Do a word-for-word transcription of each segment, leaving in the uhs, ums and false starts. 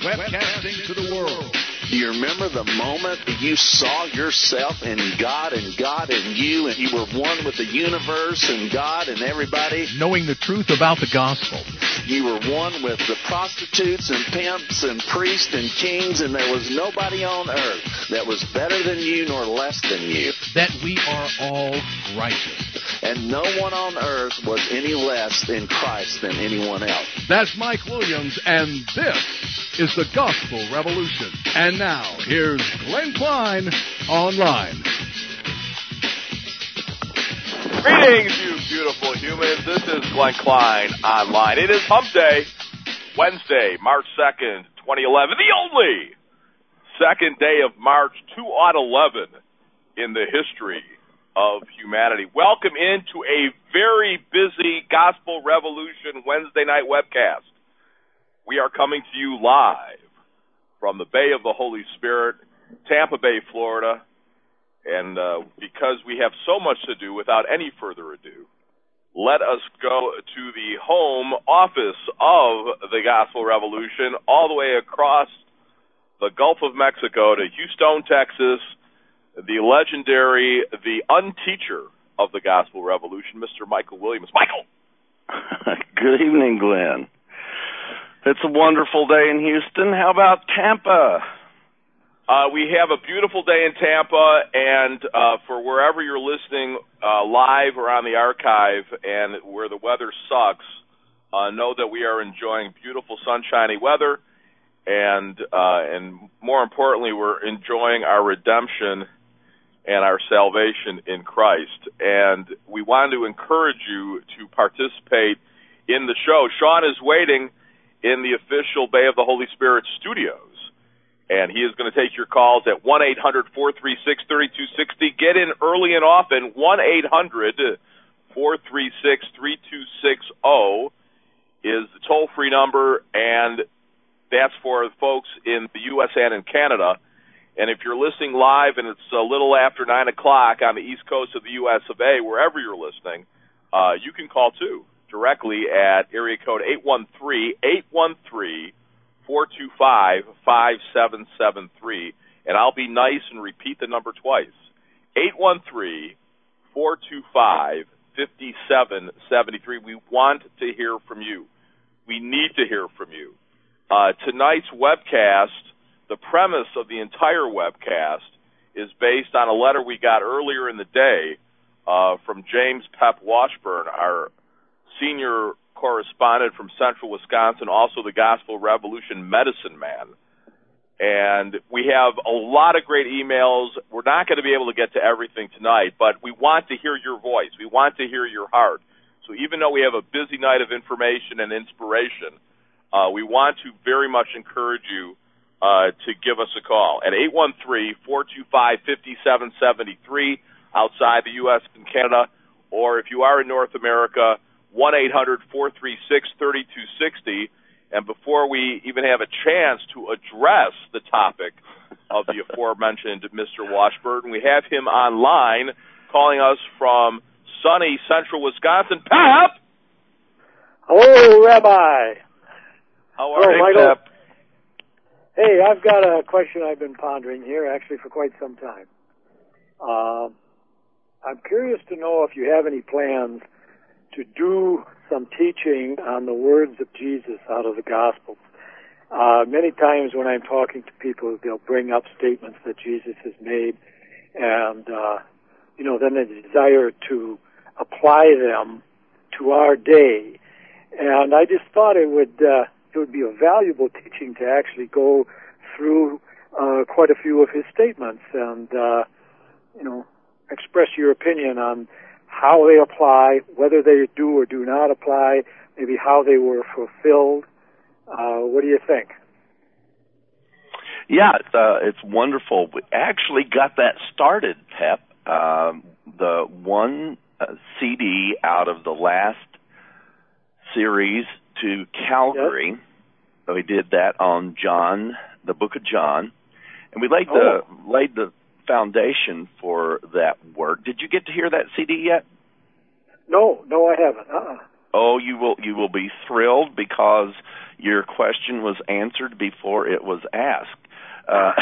webcasting to the world. Do you remember the moment that you saw yourself in God and God in you, and you were one with the universe and God and everybody? Knowing the truth about the gospel. You were one with the prostitutes and pimps and priests and kings, and there was nobody on earth that was better than you nor less than you. That we are all righteous. And no one on earth was any less in Christ than anyone else. That's Mike Williams, and this is the Gospel Revolution. And now, here's Glenn Klein online. Greetings, you beautiful humans. This is Glenn Klein online. It is Hump Day, Wednesday, March second, twenty eleven, the only second day of March two thousand eleven in the history of humanity. Welcome into a very busy Gospel Revolution Wednesday night webcast. We are coming to you live from the Bay of the Holy Spirit, Tampa Bay, Florida. And uh, because we have so much to do, without any further ado, let us go to the home office of the Gospel Revolution, all the way across the Gulf of Mexico to Houston, Texas, the legendary, the unteacher of the Gospel Revolution, Mister Michael Williams. Michael! Good evening, Glenn. It's a wonderful day in Houston. How about Tampa? Uh, we have a beautiful day in Tampa, and uh, for wherever you're listening, uh, live or on the archive, and where the weather sucks, uh, know that we are enjoying beautiful sunshiny weather, and uh, and more importantly, we're enjoying our redemption and our salvation in Christ. And we want to encourage you to participate in the show. Sean is waiting in the official Bay of the Holy Spirit studios, and he is going to take your calls at one eight hundred, four three six, three two six zero. Get in early and often. one eight hundred, four three six, three two six zero is the toll-free number, and that's for folks in the U S and in Canada. And if you're listening live and it's a little after nine o'clock on the east coast of the U S of A, wherever you're listening, uh, you can call, too, directly at area code eight one three, eight one three, four two five, five seven seven three. And I'll be nice and repeat the number twice. eight one three, four two five, five seven seven three. We want to hear from you. We need to hear from you. Uh, tonight's webcast, the premise of the entire webcast is based on a letter we got earlier in the day uh, from James Pep Washburn, our senior correspondent from Central Wisconsin, also the Gospel Revolution medicine man. And we have a lot of great emails. We're not going to be able to get to everything tonight, but we want to hear your voice. We want to hear your heart. So even though we have a busy night of information and inspiration, uh, we want to very much encourage you Uh, to give us a call at eight one three, four two five, five seven seven three outside the U S and Canada, or if you are in North America, one eight hundred, four three six, three two six zero. And before we even have a chance to address the topic of the aforementioned Mister Washburn, we have him online calling us from sunny Central Wisconsin. Pep! Hello, Rabbi. How are Hello, you, Michael. Pep? Hey, I've got a question I've been pondering here, actually, for quite some time. Uh, I'm curious to know if you have any plans to do some teaching on the words of Jesus out of the Gospels. Uh, many times when I'm talking to people, they'll bring up statements that Jesus has made, and, uh, you know, then the desire to apply them to our day. And I just thought it would... Uh, it would be a valuable teaching to actually go through uh, quite a few of his statements and, uh, you know, express your opinion on how they apply, whether they do or do not apply, maybe how they were fulfilled. Uh, what do you think? Yeah, it's, uh, it's wonderful. We actually got that started, Pep. Um, the one uh, C D out of the last series to Calvary. Yep. So we did that on John, the book of John, and we laid the oh. laid the foundation for that work. Did you get to hear that C D yet? No, no, I haven't. Uh-uh. Oh, you will you will be thrilled because your question was answered before it was asked. Uh,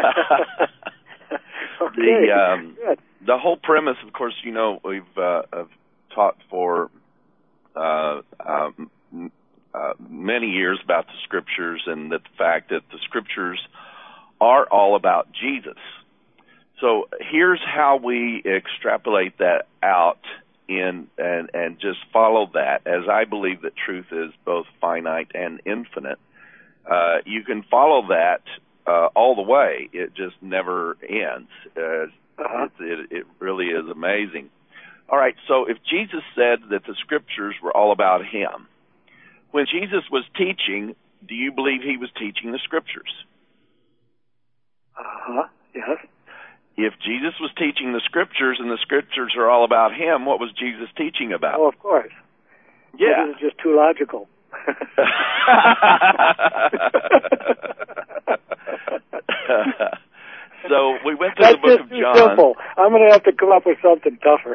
okay. The um, Good. the whole premise, of course, you know, we've uh, taught for uh, um, uh, many years about the Scriptures and that the fact that the Scriptures are all about Jesus. So here's how we extrapolate that out in and, and just follow that, as I believe that truth is both finite and infinite. Uh, you can follow that uh, all the way. It just never ends. Uh, Uh-huh. it, it, it really is amazing. All right, so if Jesus said that the Scriptures were all about him, when Jesus was teaching, do you believe he was teaching the Scriptures? Uh-huh. Yes. If Jesus was teaching the Scriptures and the Scriptures are all about him, what was Jesus teaching about? Oh, of course. Yeah. This is just too logical. So we went to That's the book just of too John. simple. I'm going to have to come up with something tougher.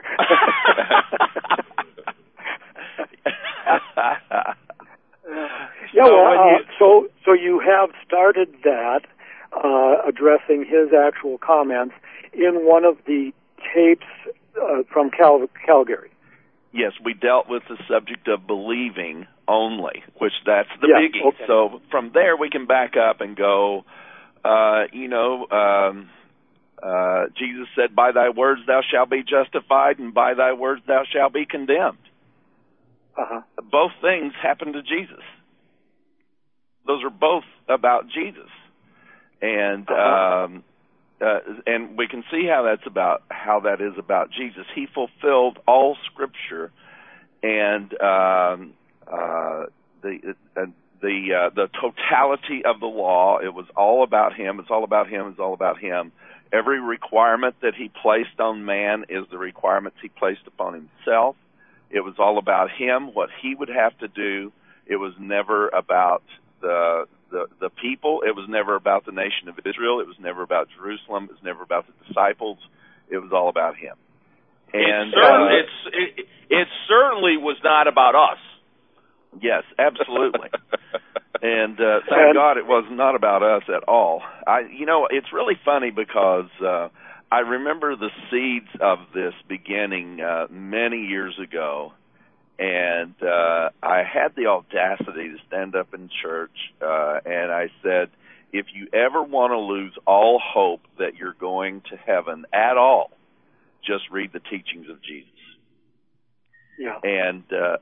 Yeah, So well, when uh, you- so so you have started that, uh, addressing his actual comments in one of the tapes uh, from Cal- Calgary. Yes, we dealt with the subject of believing only, which that's the Yeah, biggie. okay. So from there we can back up and go, uh, you know, um, uh, Jesus said, by thy words thou shalt be justified, and by thy words thou shalt be condemned. Uh-huh. Both things happened to Jesus. Those are both about Jesus. And Uh-huh. um, uh, and we can see how that's about how that is about Jesus. He fulfilled all Scripture, and um, uh, the uh, the uh, the totality of the law. It was all about him. It's all about him. It's all about him. Every requirement that he placed on man is the requirements he placed upon himself. It was all about him, what he would have to do. It was never about the the the people. It was never about the nation of Israel. It was never about Jerusalem. It was never about the disciples. It was all about him. And it, certain, uh, it's, it, it certainly was not about us. yes, absolutely. And uh, thank God it was not about us at all. I, you know, it's really funny because uh, I remember the seeds of this beginning uh, many years ago, and uh, I had the audacity to stand up in church, uh, and I said, if you ever want to lose all hope that you're going to heaven at all, just read the teachings of Jesus. Yeah. And uh,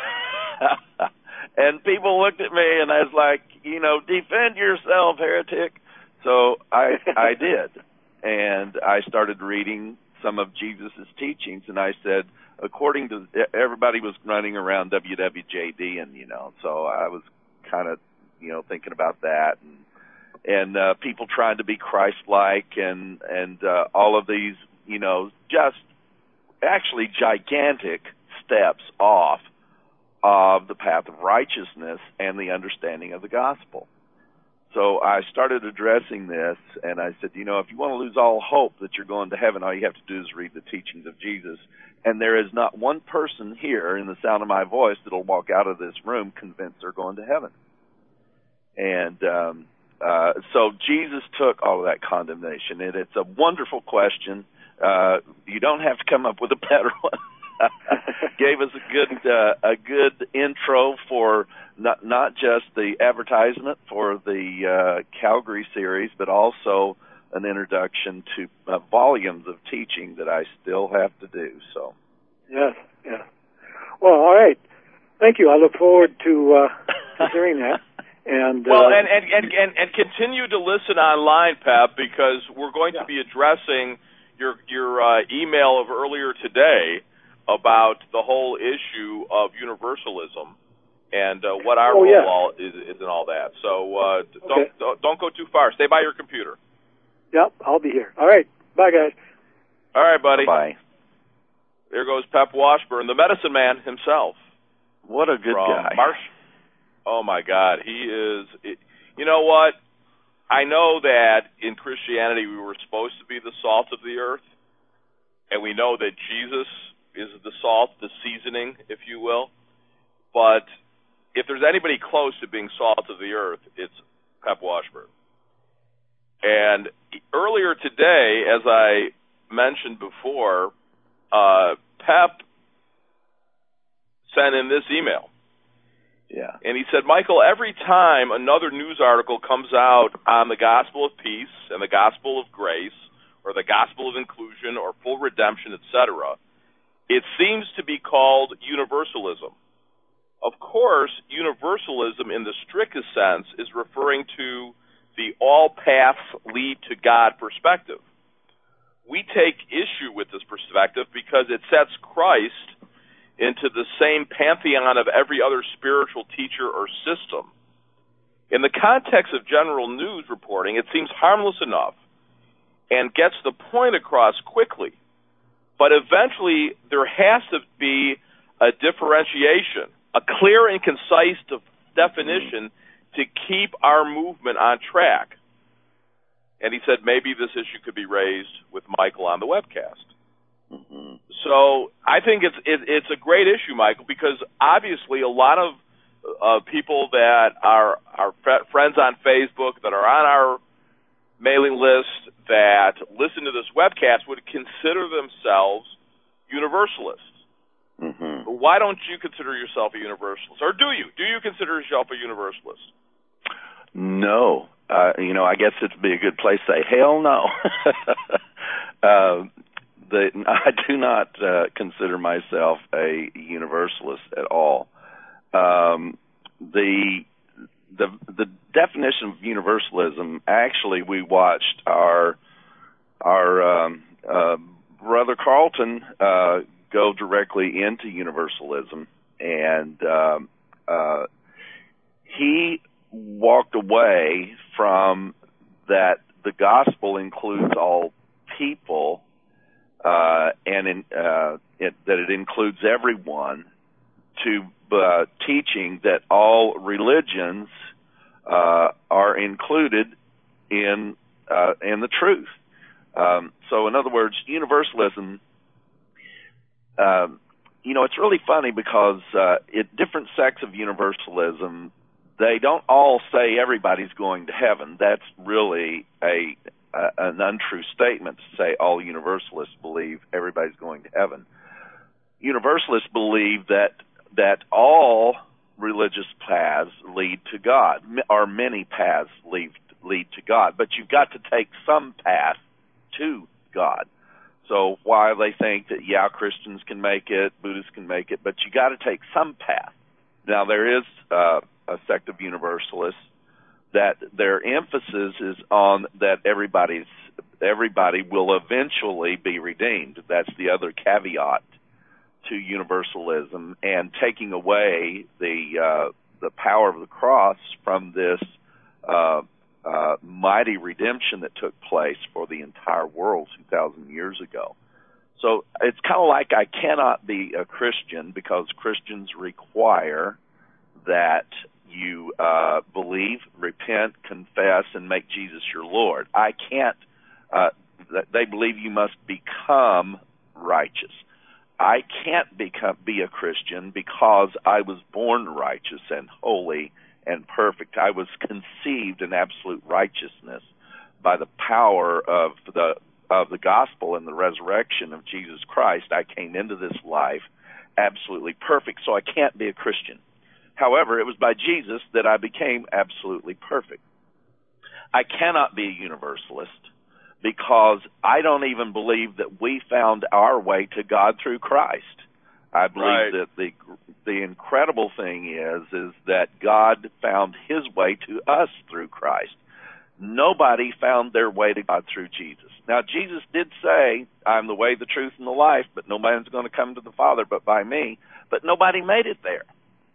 and people looked at me, and I was like, you know, defend yourself, heretic. So I I did, and I started reading some of Jesus's teachings, and I said, according to everybody was running around W W J D, and you know, so I was kind of, you know, thinking about that, and and uh, people trying to be Christ-like, and and uh, all of these, you know, just actually gigantic steps off of the path of righteousness and the understanding of the gospel. So I started addressing this, and I said, you know, if you want to lose all hope that you're going to heaven, all you have to do is read the teachings of Jesus. And there is not one person here in the sound of my voice that will walk out of this room convinced they're going to heaven. And um, uh, so Jesus took all of that condemnation, and it's a wonderful question. Uh, you don't have to come up with a better one. Gave us a good uh, a good intro for not not just the advertisement for the uh, Calgary series, but also an introduction to uh, volumes of teaching that I still have to do. So, yes, yes. Well, all right. Thank you. I look forward to, uh, to hearing that. And well, uh, and, and, and, and, and continue to listen online, Pep, because we're going yeah. to be addressing your your uh, email of earlier today about the whole issue of universalism and uh, what our oh, role yeah. all is, is and all that. So uh, okay. don't, don't don't go too far. Stay by your computer. Yep, I'll be here. All right. Bye, guys. All right, buddy. Bye. There goes Pep Washburn, the medicine man himself. What a good from guy. Marsh. Oh, my God. He is it, – you know what? I know that in Christianity we were supposed to be the salt of the earth, and we know that Jesus is the salt, the seasoning, if you will. But if there's anybody close to being salt of the earth, it's Pep Washburn. And earlier today, as I mentioned before, uh, Pep sent in this email. Yeah. And he said, Michael, every time another news article comes out on the gospel of peace and the gospel of grace or the gospel of inclusion or full redemption, et cetera, it seems to be called universalism. Of course, universalism in the strictest sense is referring to the all paths lead to God perspective. We take issue with this perspective because it sets Christ into the same pantheon of every other spiritual teacher or system. In the context of general news reporting, it seems harmless enough and gets the point across quickly. But eventually, there has to be a differentiation, a clear and concise definition to keep our movement on track. And he said maybe this issue could be raised with Michael on the webcast. Mm-hmm. So I think it's it, it's a great issue, Michael, because obviously a lot of uh, people that are our fr- friends on Facebook, that are on our mailing list, that listen to this webcast would consider themselves universalists. Mm-hmm. But why don't you consider yourself a universalist? Or do you? Do you consider yourself a universalist? No. Uh, you know, I guess it'd be a good place to say, hell no. uh, the, I do not uh, consider myself a universalist at all. Um, the the the definition of universalism, actually, we watched our our um, uh, brother Carlton uh, go directly into universalism, and um, uh, he walked away from that the gospel includes all people, uh, and in, uh, it, that it includes everyone, to uh, teaching that all religions uh, are included in uh, in the truth. Um, so, in other words, universalism. Um, you know, it's really funny because uh, at different sects of universalism, they don't all say everybody's going to heaven. That's really a, a an untrue statement to say all universalists believe everybody's going to heaven. Universalists believe that that all religious paths lead to God, or many paths lead lead to God, but you've got to take some path to God. So while they think that, yeah, Christians can make it, Buddhists can make it, but you got to take some path. Now, there is uh, a sect of universalists that their emphasis is on that everybody's everybody will eventually be redeemed. That's the other caveat to universalism, and taking away the uh, the power of the cross from this uh, uh, mighty redemption that took place for the entire world two thousand years ago. So it's kind of like I cannot be a Christian because Christians require that you uh, believe, repent, confess, and make Jesus your Lord. I can't. Uh, they believe you must become righteous. I can't become be a Christian because I was born righteous and holy and perfect. I was conceived in absolute righteousness by the power of the of the gospel and the resurrection of Jesus Christ. I came into this life absolutely perfect, so I can't be a Christian. However, it was by Jesus that I became absolutely perfect. I cannot be a universalist because I don't even believe that we found our way to God through Christ. I believe right. that the the incredible thing is is that God found his way to us through Christ. Nobody found their way to God through Jesus. Now, Jesus did say, I'm the way, the truth, and the life, but no man's going to come to the Father but by me. But nobody made it there.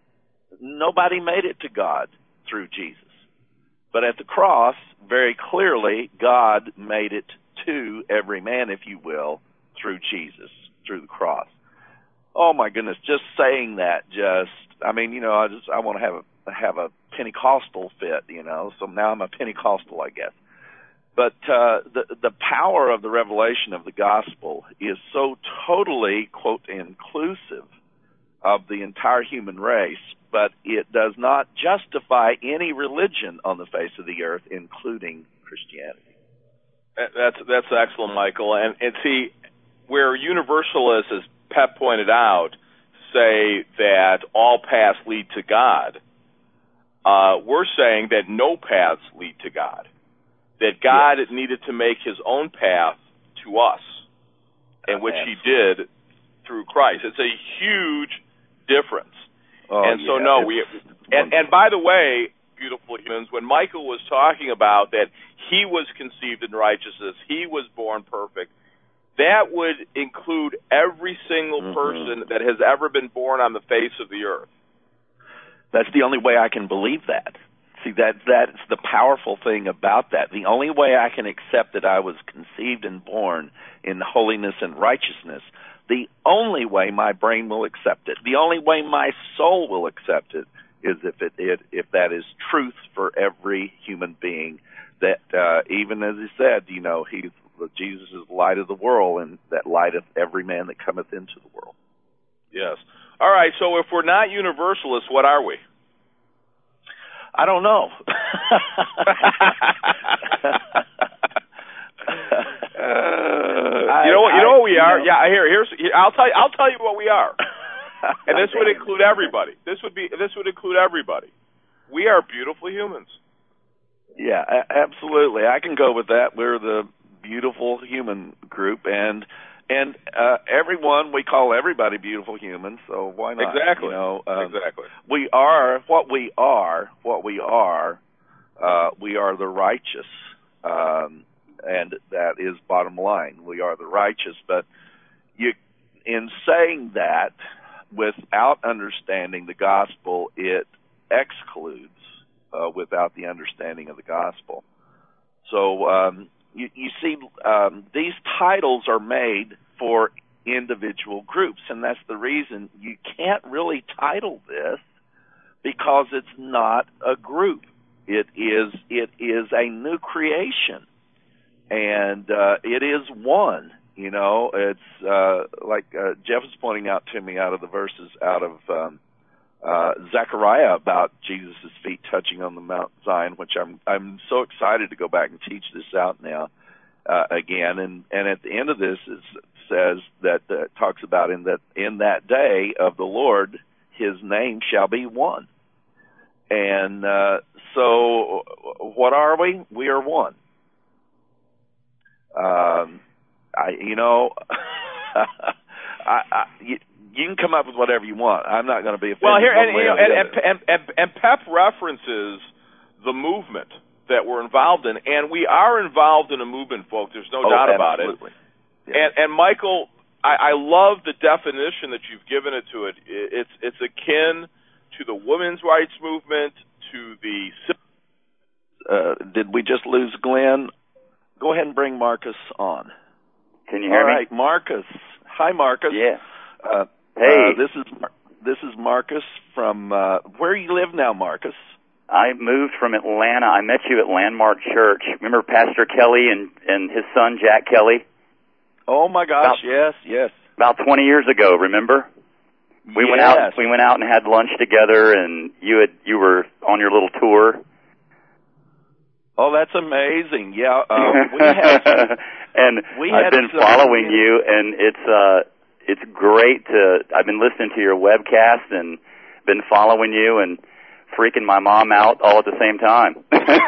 Nobody made it to God through Jesus. But at the cross, very clearly, God made it to every man, if you will, through Jesus, through the cross. Oh my goodness, just saying that just, I mean, you know, I just, I want to have a, have a Pentecostal fit, you know, so now I'm a Pentecostal, I guess. But uh, the the power of the revelation of the gospel is so totally, quote, inclusive of the entire human race, but it does not justify any religion on the face of the earth, including Christianity. That's that's excellent, Michael. And, and see, where universalists, as Pep pointed out, say that all paths lead to God, uh, we're saying that no paths lead to God. That God yes. needed to make his own path to us, in uh, which absolutely. he did through Christ. It's a huge difference. Oh, and so, yeah, no, we and, and by the way, beautiful humans, when Michael was talking about that he was conceived in righteousness, he was born perfect, that would include every single mm-hmm. person that has ever been born on the face of the earth. That's the only way I can believe that. See, that that's the powerful thing about that. The only way I can accept that I was conceived and born in holiness and righteousness, the only way my brain will accept it, the only way my soul will accept it, is if it, it if that is truth for every human being. That uh, even as he said, you know, he's Jesus is the light of the world, and that lighteth every man that cometh into the world. Yes. All right. So if we're not universalists, what are we? I don't know. uh, you know what? You know what we are? Yeah. Here, here's. Here, I'll tell you. I'll tell you what we are. And this would include everybody. This would be. This would include everybody. We are beautiful humans. Yeah, a- absolutely. I can go with that. We're the beautiful human group, and and uh, everyone, we call everybody beautiful humans. So why not? Exactly. You know, um, exactly. We are what we are. What we are. Uh, we are the righteous, um, and that is bottom line. We are the righteous. But you, in saying that, without understanding the gospel, it excludes uh, without the understanding of the gospel. So um, you, you see, um, these titles are made for individual groups, and that's the reason you can't really title this, because it's not a group. It is it is a new creation, and uh, it is one. You know, it's uh, like uh, Jeff is pointing out to me out of the verses out of um, uh, Zechariah about Jesus' feet touching on the Mount Zion, which I'm I'm so excited to go back and teach this out now uh, again. And, and at the end of this, it says that uh, it talks about in that in that day of the Lord, His name shall be one. And uh, so, what are we? We are one. Um, I, you know, I, I, you, you can come up with whatever you want. I'm not going to be offended. Well, here and, you know, and, and, and, and Pep references the movement that we're involved in, and we are involved in a movement, folks. There's no oh, doubt absolutely. about it. Yeah. And, and Michael, I, I love the definition that you've given it to it. It's it's akin to the women's rights movement, to the. Uh, did we just lose Glenn? Go ahead and bring Marcus on. Can you hear All me? All right, Marcus. Hi, Marcus. Yeah. Uh, hey. Uh, this is Mar- this is Marcus from uh, where you live now, Marcus. I moved from Atlanta. I met you at Landmark Church. Remember Pastor Kelly and, and his son Jack Kelly? Oh my gosh! About, yes, yes. About twenty years ago. Remember? We yes. went out. We went out and had lunch together, and you had you were on your little tour. Oh, that's amazing! Yeah, uh, we had some, and we I've had been some, following you, and it's uh, it's great to. I've been listening to your webcast and been following you and freaking my mom out all at the same time.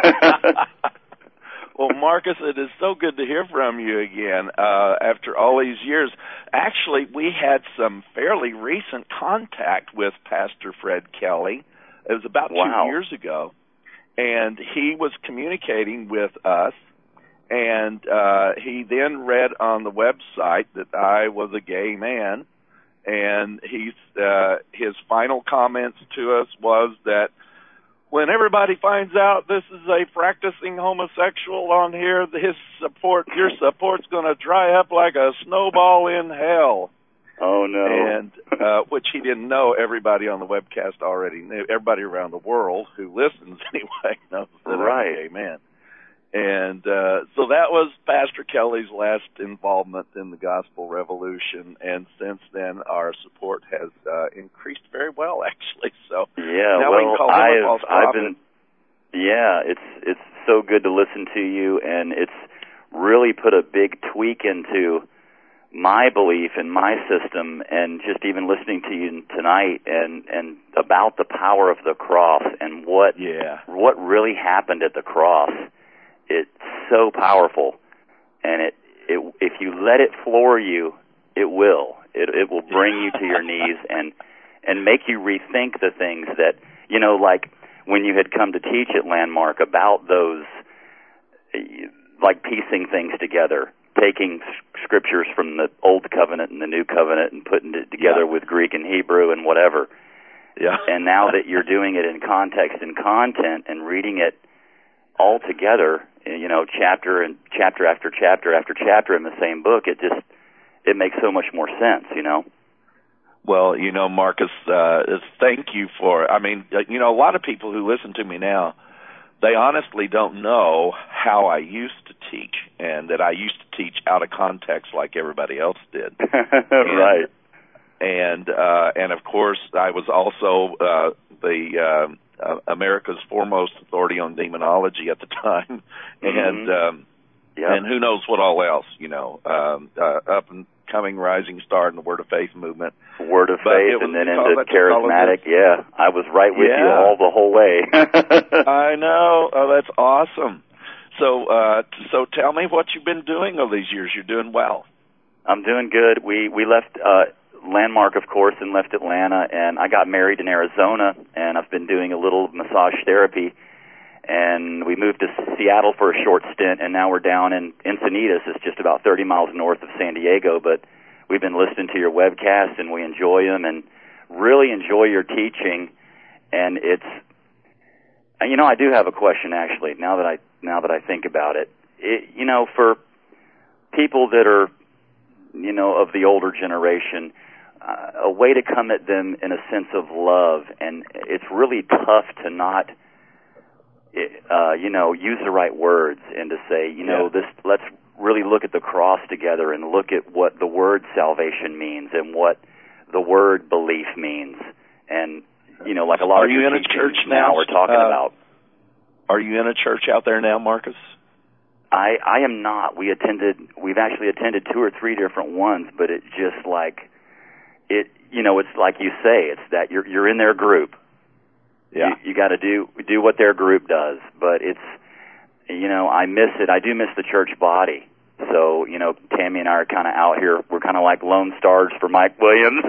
Well, Marcus, it is so good to hear from you again uh, after all these years. Actually, we had some fairly recent contact with Pastor Fred Kelly. It was about wow. two years ago. And he was communicating with us, and uh, he then read on the website that I was a gay man, and he's, uh, his final comments to us was that when everybody finds out this is a practicing homosexual on here, his support, your support's going to dry up like a snowball in hell. Oh, no. And, uh, which he didn't know everybody on the webcast already knew. Everybody around the world who listens anyway knows that right. I'm a gay man. And uh, so that was Pastor Kelly's last involvement in the Gospel Revolution, and since then our support has uh, increased very well, actually. So yeah, now I've, false I've prophet. been, yeah, it's it's so good to listen to you, and it's really put a big tweak into my belief in my system, and just even listening to you tonight, and and about the power of the cross and what yeah. what really happened at the cross. It's so powerful, and it, it if you let it floor you, it will. It it will bring you to your knees and and make you rethink the things that, you know, like when you had come to teach at Landmark about those, like piecing things together, taking scriptures from the Old Covenant and the New Covenant and putting it together yeah. with Greek and Hebrew and whatever. Yeah. And now that you're doing it in context and content and reading it all together, you know, chapter and chapter after chapter after chapter in the same book, it just, it makes so much more sense, you know? Well, you know, Marcus, uh, thank you for, I mean, you know, a lot of people who listen to me now, they honestly don't know how I used to teach, and that I used to teach out of context like everybody else did. Right. And, uh, and of course, I was also uh, the uh, uh, America's foremost authority on demonology at the time, mm-hmm. and um, yep. and who knows what all else, you know, um, uh, up and coming rising star in the Word of Faith movement. Word of But Faith, and then into charismatic. Yeah, I was right with yeah. you all the whole way. I know. Oh, that's awesome. So, uh, so tell me what you've been doing all these years. You're doing well. I'm doing good. We we left uh, Landmark, of course, and left Atlanta, and I got married in Arizona, and I've been doing a little massage therapy. And we moved to Seattle for a short stint, and now we're down in Encinitas. It's just about thirty miles north of San Diego, but we've been listening to your webcasts, and we enjoy them and really enjoy your teaching. And it's, you know, I do have a question, actually, now that I now that I think about it. it you know, for people that are, you know, of the older generation, uh, a way to come at them in a sense of love, and it's really tough to not, uh, you know, use the right words and to say, you know, yeah. this. Let's really look at the cross together and look at what the word salvation means and what the word belief means, and you know, like a lot are of you your in a church now, now we're talking uh, about. Are you in a church out there now, Marcus? I I am not. We attended. We've actually attended two or three different ones, but it's just like it. You know, it's like you say. It's that you're you're in their group. Yeah. You, you got to do do what their group does, but it's, you know, I miss it. I do miss the church body. So, you know, Tammy and I are kind of out here. We're kind of like lone stars for Mike Williams.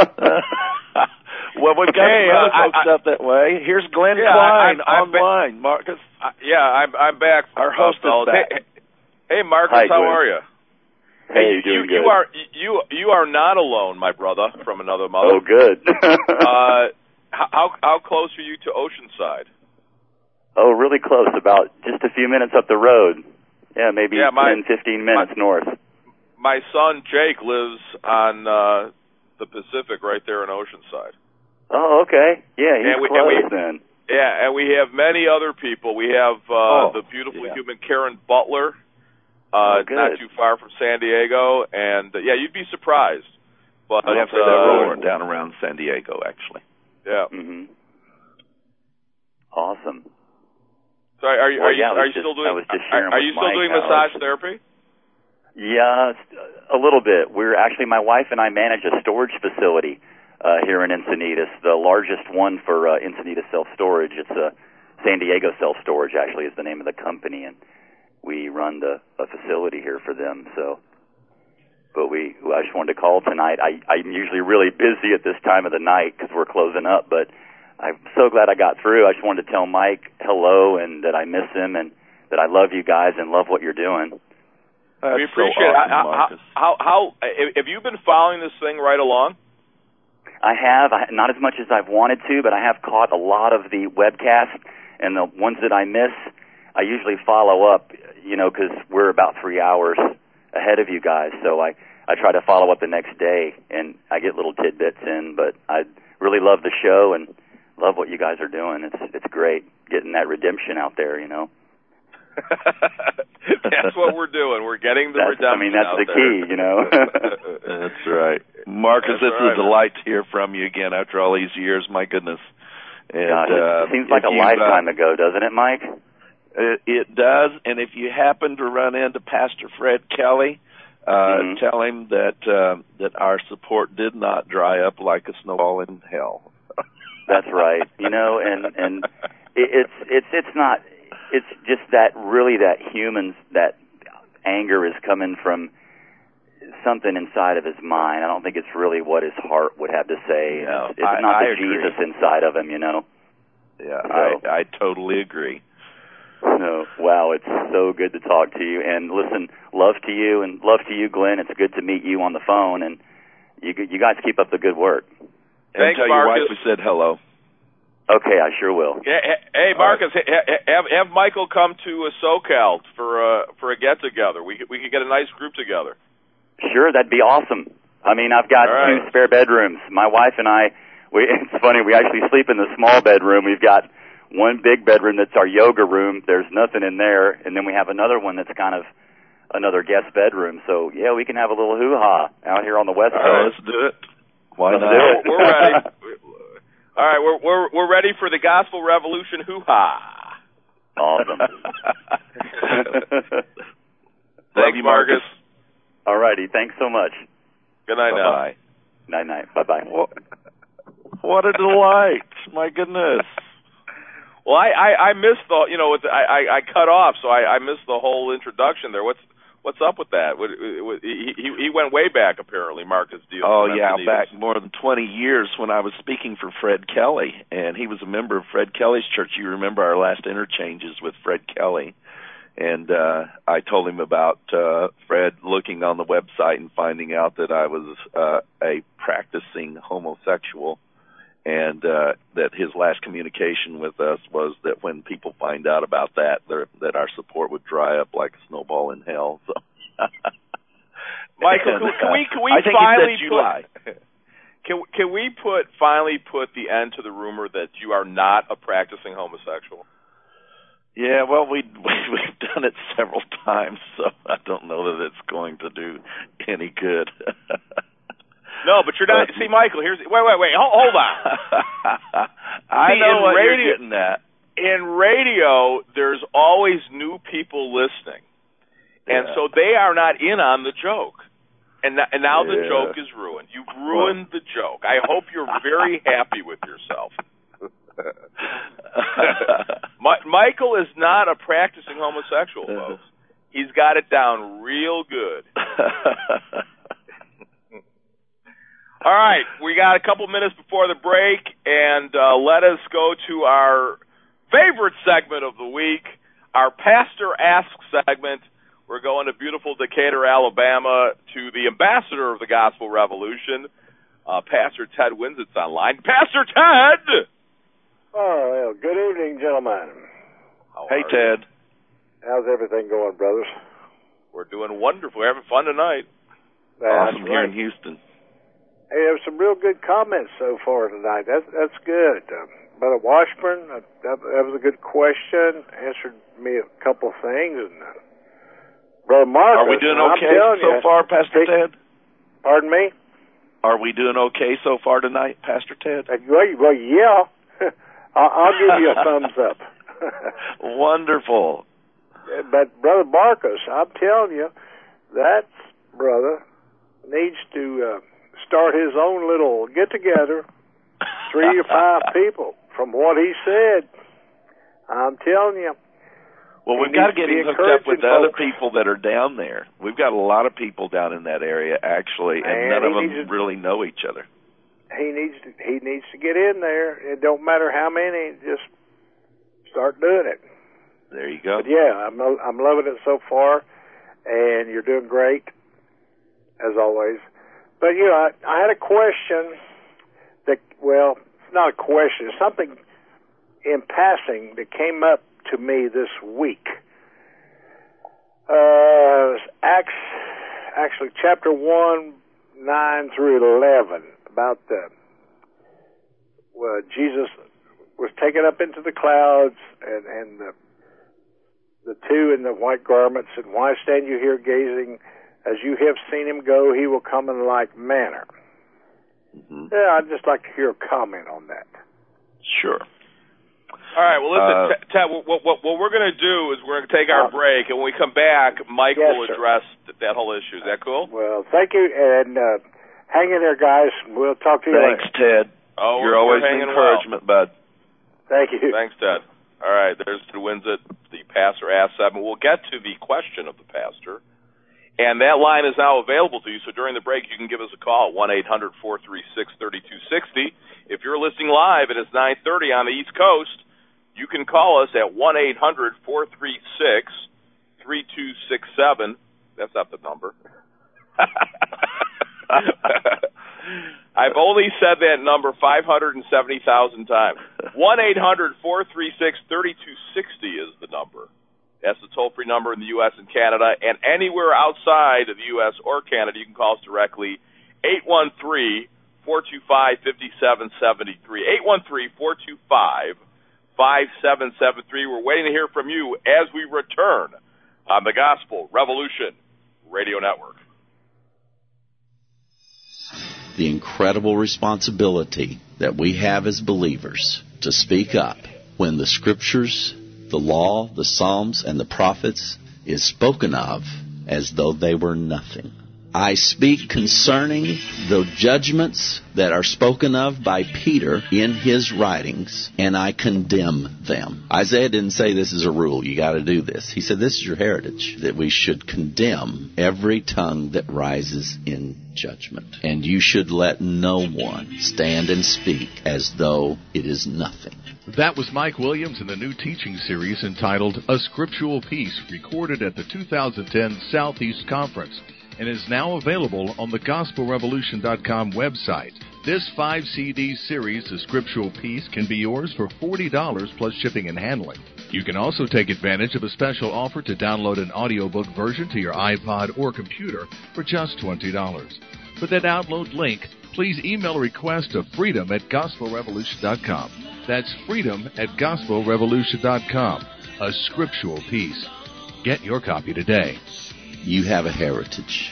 Well, we've got hey, some other uh, folks I, up that way. Here's Glenn yeah, Klein I, I, online. Marcus. Uh, yeah, I'm I'm back. Our host uh, is back. Hey, hey Marcus, Hi, how Glenn. are you? Hey, you, doing you, good. you are you you are not alone, my brother from another mother. Oh, good. uh, how how close are you to Oceanside? Oh, really close. About just a few minutes up the road. Yeah, maybe yeah, my, ten, fifteen minutes my, north. My son Jake lives on uh, the Pacific, right there in Oceanside. Oh, okay. Yeah, he's and we, close and we, then. Yeah, and we have many other people. We have uh, oh, the beautiful yeah. human Karen Butler, uh, oh, good. not too far from San Diego, and uh, yeah, you'd be surprised. But I've heard uh, that rolling down around San Diego, actually. Yeah. Mm-hmm. Awesome. So are you well, are you, yeah, are you just, still doing? I was just sharing are, are with you still Mike doing how massage it's, therapy? Yeah, a little bit. We're actually, my wife and I manage a storage facility uh, here in Encinitas, the largest one for uh, Encinitas self-storage. It's a uh, San Diego self-storage, actually, is the name of the company, and we run the a facility here for them. So, but we, I just wanted to call tonight. I, I'm usually really busy at this time of the night because we're closing up, but I'm so glad I got through. I just wanted to tell Mike hello and that I miss him and that I love you guys and love what you're doing. That's we appreciate so awesome, it. How, Marcus. how, how, how, have you been following this thing right along? I have, I, not as much as I've wanted to, but I have caught a lot of the webcasts, and the ones that I miss, I usually follow up, you know, because we're about three hours ahead of you guys, so I, I try to follow up the next day, and I get little tidbits in, but I really love the show and love what you guys are doing. It's it's great getting that redemption out there, you know. That's what we're doing. We're getting the that's, redemption I mean, that's out the there. key, you know. That's right. Marcus, That's it's right. a delight to hear from you again after all these years. My goodness. And, Gosh, it uh, seems like a you, lifetime uh, ago, doesn't it, Mike? It, it does, and if you happen to run into Pastor Fred Kelly, uh, mm-hmm. tell him that uh, that our support did not dry up like a snowball in hell. That's right. You know, and and it, it's it's it's not. It's just that really that humans that anger is coming from something inside of his mind. I don't think it's really what his heart would have to say. No, it's it's I, not I the agree. Jesus inside of him, you know. Yeah, so, I I totally agree. No, wow, it's so good to talk to you. And listen, love to you, and love to you, Glenn. It's good to meet you on the phone, and you you guys keep up the good work. Thanks, and tell Marcus. your wife we said hello. Okay, I sure will. Yeah, hey, Marcus, right. have have Michael come to uh, SoCal for uh, for a get together. We could, we could get a nice group together. Sure, that'd be awesome. I mean, I've got All right. two spare bedrooms. My wife and I, we it's funny, we actually sleep in the small bedroom. We've got one big bedroom that's our yoga room. There's nothing in there, and then we have another one that's kind of another guest bedroom. So yeah, we can have a little hoo-ha out here on the West All Coast. right, let's do it. Why let's not? do it. We're ready. All right, we're we're we're ready for the Gospel Revolution hoo-ha. Awesome. Thanks, Marcus. All righty, thanks so much. Good night now. Bye. Night night. Bye bye. What, what a delight! My goodness. Well, I, I, I missed the, you know, with the, I, I, I cut off, so I, I missed the whole introduction there. What's what's up with that? What, what, he, he went way back, apparently, Marcus Deal. Oh, yeah, back more than twenty years when I was speaking for Fred Kelly, and he was a member of Fred Kelly's church. You remember our last interchanges with Fred Kelly, and uh, I told him about uh, Fred looking on the website and finding out that I was uh, a practicing homosexual. And uh, that his last communication with us was that when people find out about that, that our support would dry up like a snowball in hell. So, Michael, and, can we can we I think finally he said July. put can can we put finally put the end to the rumor that you are not a practicing homosexual? Yeah, well, we, we we've done it several times, so I don't know that it's going to do any good. No, but you're not. See, Michael, here's wait, wait, wait. Hold, hold on. I see, know what radio, you're getting at. In radio, there's always new people listening, and Yeah. so they are not in on the joke. And and now Yeah. the joke is ruined. You've ruined the joke. I hope you're very happy with yourself. My, Michael is not a practicing homosexual, folks. He's got it down real good. All right, we got a couple minutes before the break, and uh, let us go to our favorite segment of the week, our Pastor Asks segment. We're going to beautiful Decatur, Alabama, to the ambassador of the Gospel Revolution, uh, Pastor Ted Winsett's online. Pastor Ted! Oh, well, good evening, gentlemen. How Hey, are Ted. you? How's everything going, brothers? We're doing wonderful. We're having fun tonight. Awesome That's here right. in Houston. Hey, there were some real good comments so far tonight. That's that's good. Uh, Brother Washburn, uh, that, that was a good question. Answered me a couple of things. And uh, Brother Marcus, Are we doing I'm okay telling so you, far, Pastor speak- Ted? Pardon me? Are we doing okay so far tonight, Pastor Ted? Uh, well, well, yeah. I'll, I'll give you a thumbs up. Wonderful. But Brother Marcus, I'm telling you, that brother needs to uh, start his own little get-together, three or five people. From what he said, I'm telling you. Well, we've He got to needs get to be him hooked up with the other encouraging people that are down there. We've got a lot of people down in that area, actually, and Man, none of he them needs to- really know each other. He needs to he needs to get in there. It don't matter how many, just start doing it. There you go. But yeah, I'm I'm loving it so far, and you're doing great as always. But you know, I, I had a question that well, it's not a question. It's something in passing that came up to me this week. Uh, Acts, actually, chapter one, nine through eleven, about the well, Jesus was taken up into the clouds, and and the the two in the white garments, and why stand you here gazing? As you have seen him go, he will come in like manner. Mm-hmm. Yeah, I'd just like to hear a comment on that. Sure. All right, well, listen, Uh, Ted, what, what, what we're going to do is we're going to take our break, and when we come back, Mike Yes, will sir. address th- that whole issue. Is that cool? Well, thank you, and uh, hang in there, guys. We'll talk to you Thanks, later. Ted. Oh, You're we're, always we're an hanging encouragement, bud. Thank you. well. Thanks, Ted. All right, there's who wins it. The pastor asked seven. We'll get to the question of the pastor, and that line is now available to you. So during the break, you can give us a call, one eight hundred four three six three two six zero. If you're listening live and it's nine thirty on the East Coast, you can call us at one eight hundred four three six three two six seven. That's not the number. I've only said that number five hundred seventy thousand times. one eight hundred four three six three two six zero is the number. That's the toll-free number in the U S and Canada. And anywhere outside of the U S or Canada, you can call us directly, eight one three four two five five seven seven three. eight one three four two five five seven seven three. We're waiting to hear from you as we return on the Gospel Revolution Radio Network. The incredible responsibility that we have as believers to speak up when the Scriptures, the law, the Psalms, and the prophets is spoken of as though they were nothing. I speak concerning the judgments that are spoken of by Peter in his writings, and I condemn them. Isaiah didn't say this is a rule, you got to do this. He said this is your heritage, that we should condemn every tongue that rises in judgment. And you should let no one stand and speak as though it is nothing. That was Mike Williams in the new teaching series entitled A Scriptural Peace, recorded at the two thousand ten Southeast Conference, and is now available on the gospel revolution dot com website. This five C D series, The Scriptural Peace, can be yours for forty dollars plus shipping and handling. You can also take advantage of a special offer to download an audiobook version to your iPod or computer for just twenty dollars. For that download link, please email a request to freedom at gospel revolution dot com. That's freedom at gospel revolution dot com. A Scriptural Peace. Get your copy today. You have a heritage.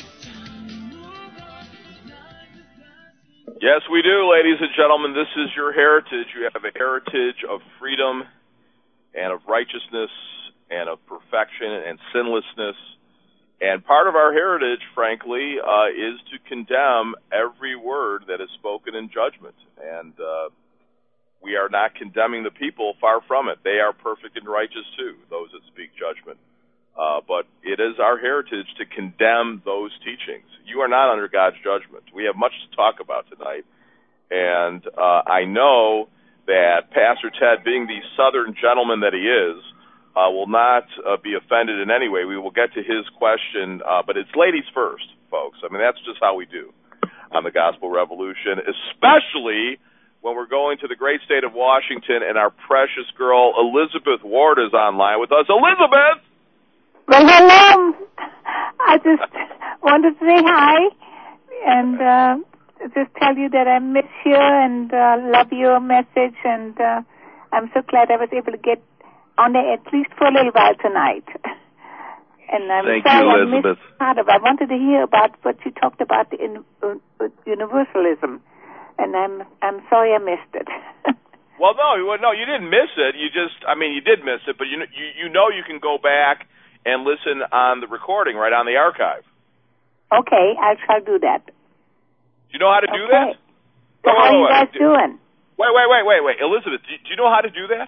Yes, we do, ladies and gentlemen. This is your heritage. You have a heritage of freedom and of righteousness and of perfection and sinlessness. And part of our heritage, frankly, uh, is to condemn every word that is spoken in judgment. And uh, we are not condemning the people, far from it. They are perfect and righteous too, those that speak judgment. Uh, but it is our heritage to condemn those teachings. You are not under God's judgment. We have much to talk about tonight. And uh, I know that Pastor Ted, being the Southern gentleman that he is, uh, will not uh, be offended in any way. We will get to his question, uh, but it's ladies first, folks. I mean, that's just how we do on the Gospel Revolution, especially when we're going to the great state of Washington, and our precious girl Elizabeth Ward is online with us. Elizabeth! Well, hello. I just wanted to say hi and uh, just tell you that I miss you and uh, love your message, and uh, I'm so glad I was able to get on there at least for a little while tonight. And I'm Thank sorry you, I Elizabeth. missed part of it. I wanted to hear about what you talked about the in, uh, universalism, and I'm I'm sorry I missed it. Well, no, well, no, you didn't miss it. You just, I mean, you did miss it, but you you you know you can go back and listen on the recording, right on the archive. Okay, I shall do that. Do you know how to do Okay. that? So Wait, how are wait, you wait. guys doing? Wait, wait, wait, wait, wait. Elizabeth, do, do you know how to do that?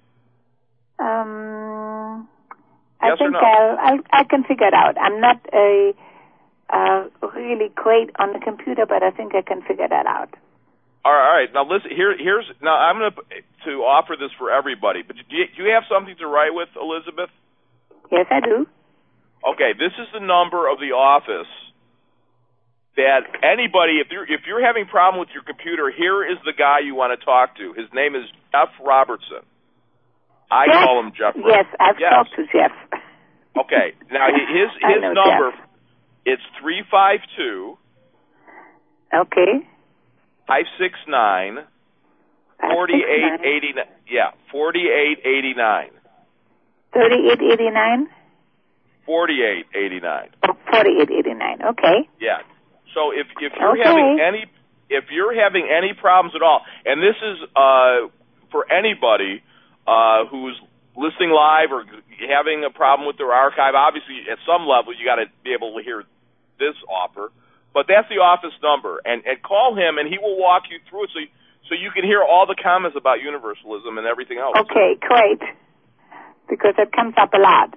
Um, Yes I or think no? I'll, I'll, I can figure it out. I'm not a uh, really great on the computer, but I think I can figure that out. All right, all right. Now listen. Here, here's now. I'm going to to offer this for everybody. But do you, do you have something to write with, Elizabeth? Yes, I do. Okay, this is the number of the office that anybody, if you're if you're having a problem with your computer, here is the guy you want to talk to. His name is Jeff Robertson. I Jeff? call him Jeff. Yes, I've yes. talked to Jeff. Okay, now his I his know number, Jeff. it's three five two Okay. five six nine forty eight eighty nine. Yeah, forty eight eighty nine. Thirty-eight eighty-nine. Forty-eight eighty-nine. Oh, forty-eight eighty-nine. Okay. Yeah. So if if you're Okay. having any if you're having any problems at all, and this is uh, for anybody, uh, who's listening live or having a problem with their archive, obviously at some level you got to be able to hear this offer. But that's the office number, and, and call him, and he will walk you through it so you, so you can hear all the comments about universalism and everything else. Okay, great, because it comes up a lot.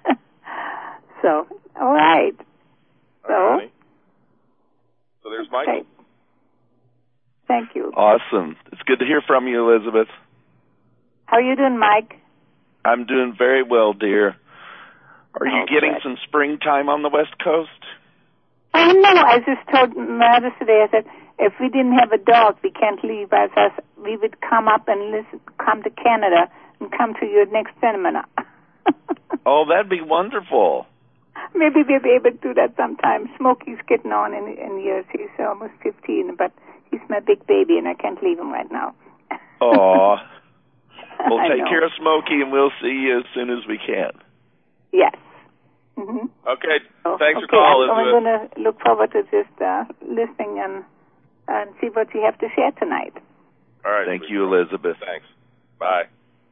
So, all right. So, all right. So there's Michael. Okay. Thank you. Awesome. It's good to hear from you, Elizabeth. How are you doing, Mike? I'm doing very well, dear. Are you Oh, getting good. some springtime on the West Coast? I know. I just told Meredith today, I said, if we didn't have a dog, we can't leave. I said, we would come up and listen, come to Canada and come to your next seminar. Oh, that'd be wonderful. Maybe we'll be able to do that sometime. Smokey's getting on in, in years. He's almost fifteen, but he's my big baby, and I can't leave him right now. Aw. Well, I take know. care of Smokey, and we'll see you as soon as we can. Yes. Mm-hmm. Okay, So, thanks okay, for calling, I'm, I'm Elizabeth. going to look forward to just uh, listening and and see what you have to share tonight. All right. Thank you, Elizabeth. Thanks. Bye.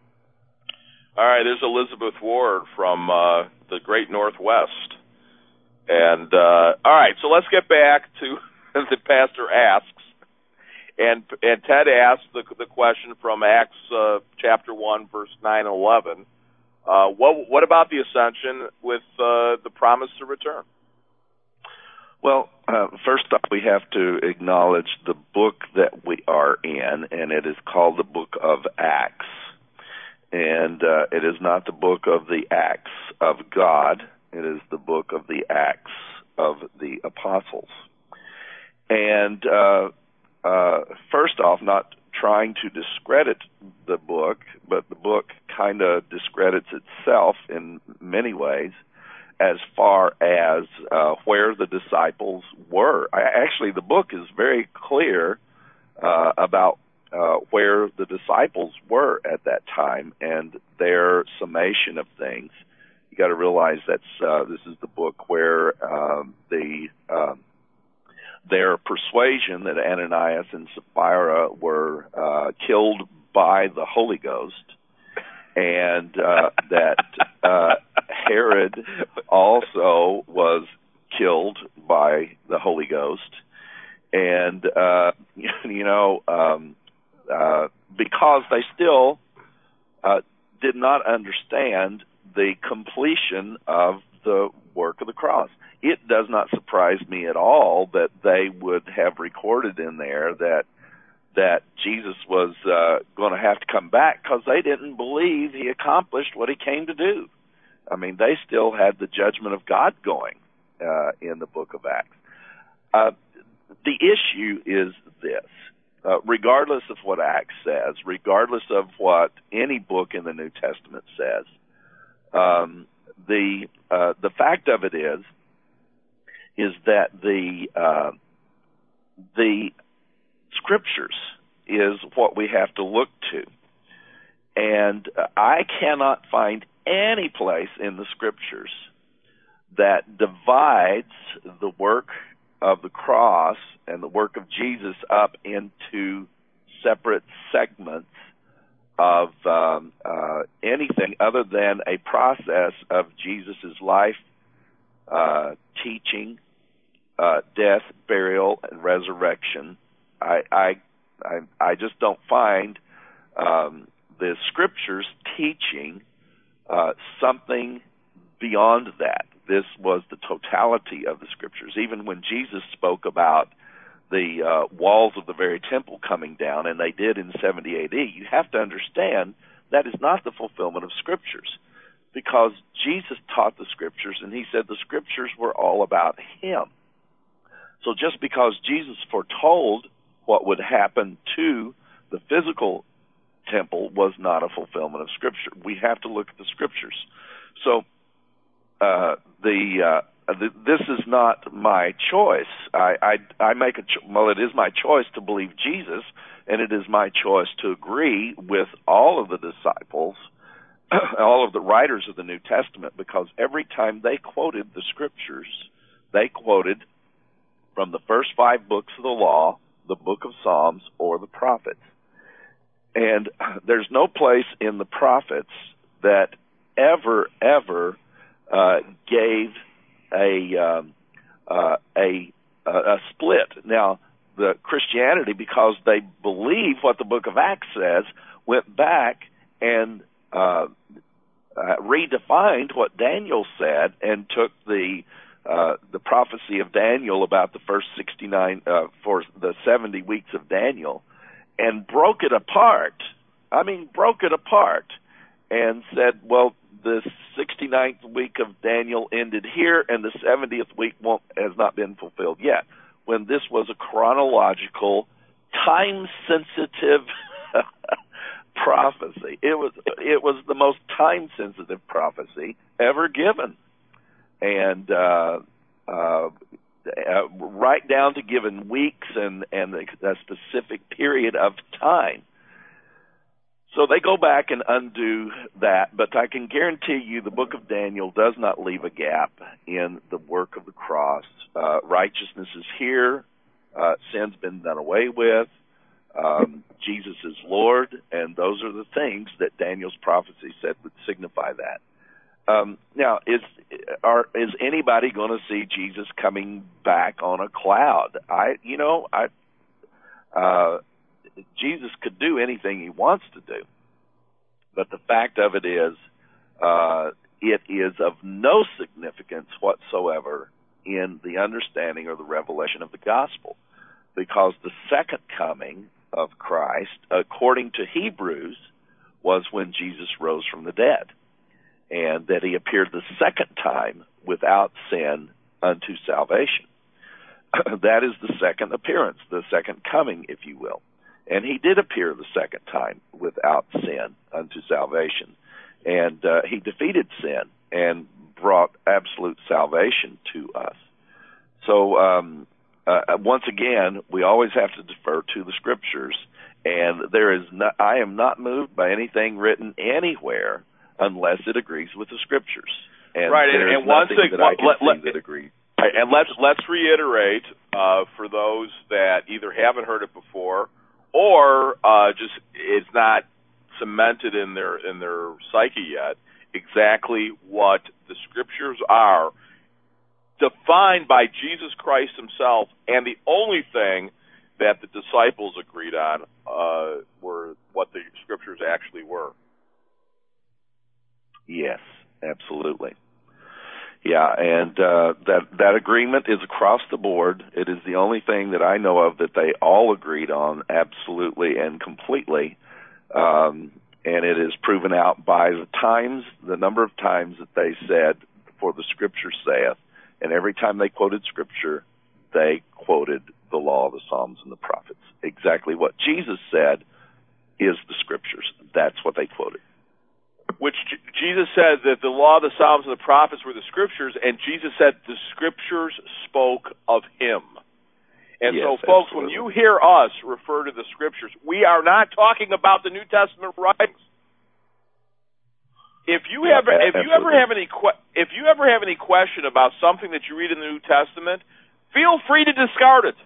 All right, there's Elizabeth Ward from uh, the Great Northwest. And, uh, all right, so let's get back to the pastor asks. And and Ted asked the, the question from Acts uh, chapter one, verse nine and eleven. Uh, what, what about the ascension with uh, the promise to return? Well, uh, first off, we have to acknowledge the book that we are in, and it is called the book of Acts. And uh, it is not the book of the Acts of God. It is the book of the Acts of the Apostles. And uh, uh, first off, not trying to discredit the book, but the book kind of discredits itself in many ways as far as uh, where the disciples were. I, actually, the book is very clear uh, about uh, where the disciples were at that time and their summation of things. You got to realize that's uh, this is the book where um, the uh, their persuasion that Ananias and Sapphira were uh, killed by the Holy Ghost, and uh, that uh, Herod also was killed by the Holy Ghost, and uh, you know um, uh, because they still uh, did not understand the completion of the work of the cross. It does not surprise me at all that they would have recorded in there that that Jesus was uh, going to have to come back because they didn't believe he accomplished what he came to do. I mean, they still had the judgment of God going uh, in the book of Acts. Uh, the issue is this. Uh, regardless of what Acts says, regardless of what any book in the New Testament says, um, the uh, the fact of it is is that the uh, the Scriptures is what we have to look to. And uh, I cannot find any place in the Scriptures that divides the work of the cross and the work of Jesus up into separate segments of um, uh, anything other than a process of Jesus' life, uh, teaching, uh, death, burial, and resurrection. I, I, I, I just don't find um, the Scriptures teaching uh, something beyond that. This was the totality of the Scriptures. Even when Jesus spoke about the uh, walls of the very temple coming down, and they did in seventy A D, you have to understand that is not the fulfillment of Scriptures, because Jesus taught the Scriptures, and he said the Scriptures were all about him. So just because Jesus foretold what would happen to the physical temple was not a fulfillment of Scripture. We have to look at the Scriptures. So uh, the uh, this is not my choice. I, I, I make a cho- well. It is my choice to believe Jesus, and it is my choice to agree with all of the disciples, all of the writers of the New Testament, because every time they quoted the Scriptures, they quoted from the first five books of the law, the book of Psalms, or the prophets. And there's no place in the prophets that ever, ever uh, gave a, um, uh, a a split. Now, the Christianity, because they believe what the book of Acts says, went back and uh, uh, redefined what Daniel said and took the uh, the prophecy of Daniel about the first sixty-nine uh, for the seventy weeks of Daniel and broke it apart. I mean, broke it apart and said, well, the sixty-ninth week of Daniel ended here and the seventieth week won't, has not been fulfilled yet, when this was a chronological, time-sensitive prophecy. It was it was the most time-sensitive prophecy ever given. And uh, uh, uh, right down to given weeks and, and a specific period of time. So they go back and undo that, but I can guarantee you the book of Daniel does not leave a gap in the work of the cross. Uh, righteousness is here. Uh, sin's been done away with. Um, Jesus is Lord, and those are the things that Daniel's prophecy said would signify that. Um, now, is are is anybody going to see Jesus coming back on a cloud? I, you know, I, uh, Jesus could do anything he wants to do, but the fact of it is, uh, it is of no significance whatsoever in the understanding or the revelation of the gospel, because the second coming of Christ, according to Hebrews, was when Jesus rose from the dead, and that he appeared the second time without sin unto salvation. That is the second appearance, the second coming, if you will. And he did appear the second time without sin unto salvation. And uh, he defeated sin and brought absolute salvation to us. So um, uh, once again, we always have to defer to the Scriptures. And there is not, I am not moved by anything written anywhere unless it agrees with the Scriptures. And right, and, and one thing that I can let, see let, that agrees. And let's let's reiterate uh, for those that either haven't heard it before or uh, just it's not cemented in their in their psyche yet, exactly what the Scriptures are, defined by Jesus Christ himself, and the only thing that the disciples agreed on uh, were what the Scriptures actually were. Yes, absolutely. Yeah, and uh, that that agreement is across the board. It is the only thing that I know of that they all agreed on absolutely and completely, um, and it is proven out by the times, the number of times that they said, "For the Scripture saith," and every time they quoted Scripture, they quoted the law, the Psalms, and the prophets. Exactly what Jesus said is the Scriptures. That's what they quoted. Which J- Jesus said that the law, the Psalms, and the prophets were the Scriptures, and Jesus said the Scriptures spoke of him. And yes, so, folks, absolutely. when you hear us refer to the Scriptures, we are not talking about the New Testament writings. If you yeah, ever, if you ever have any, que- if you ever have any question about something that you read in the New Testament, feel free to discard it.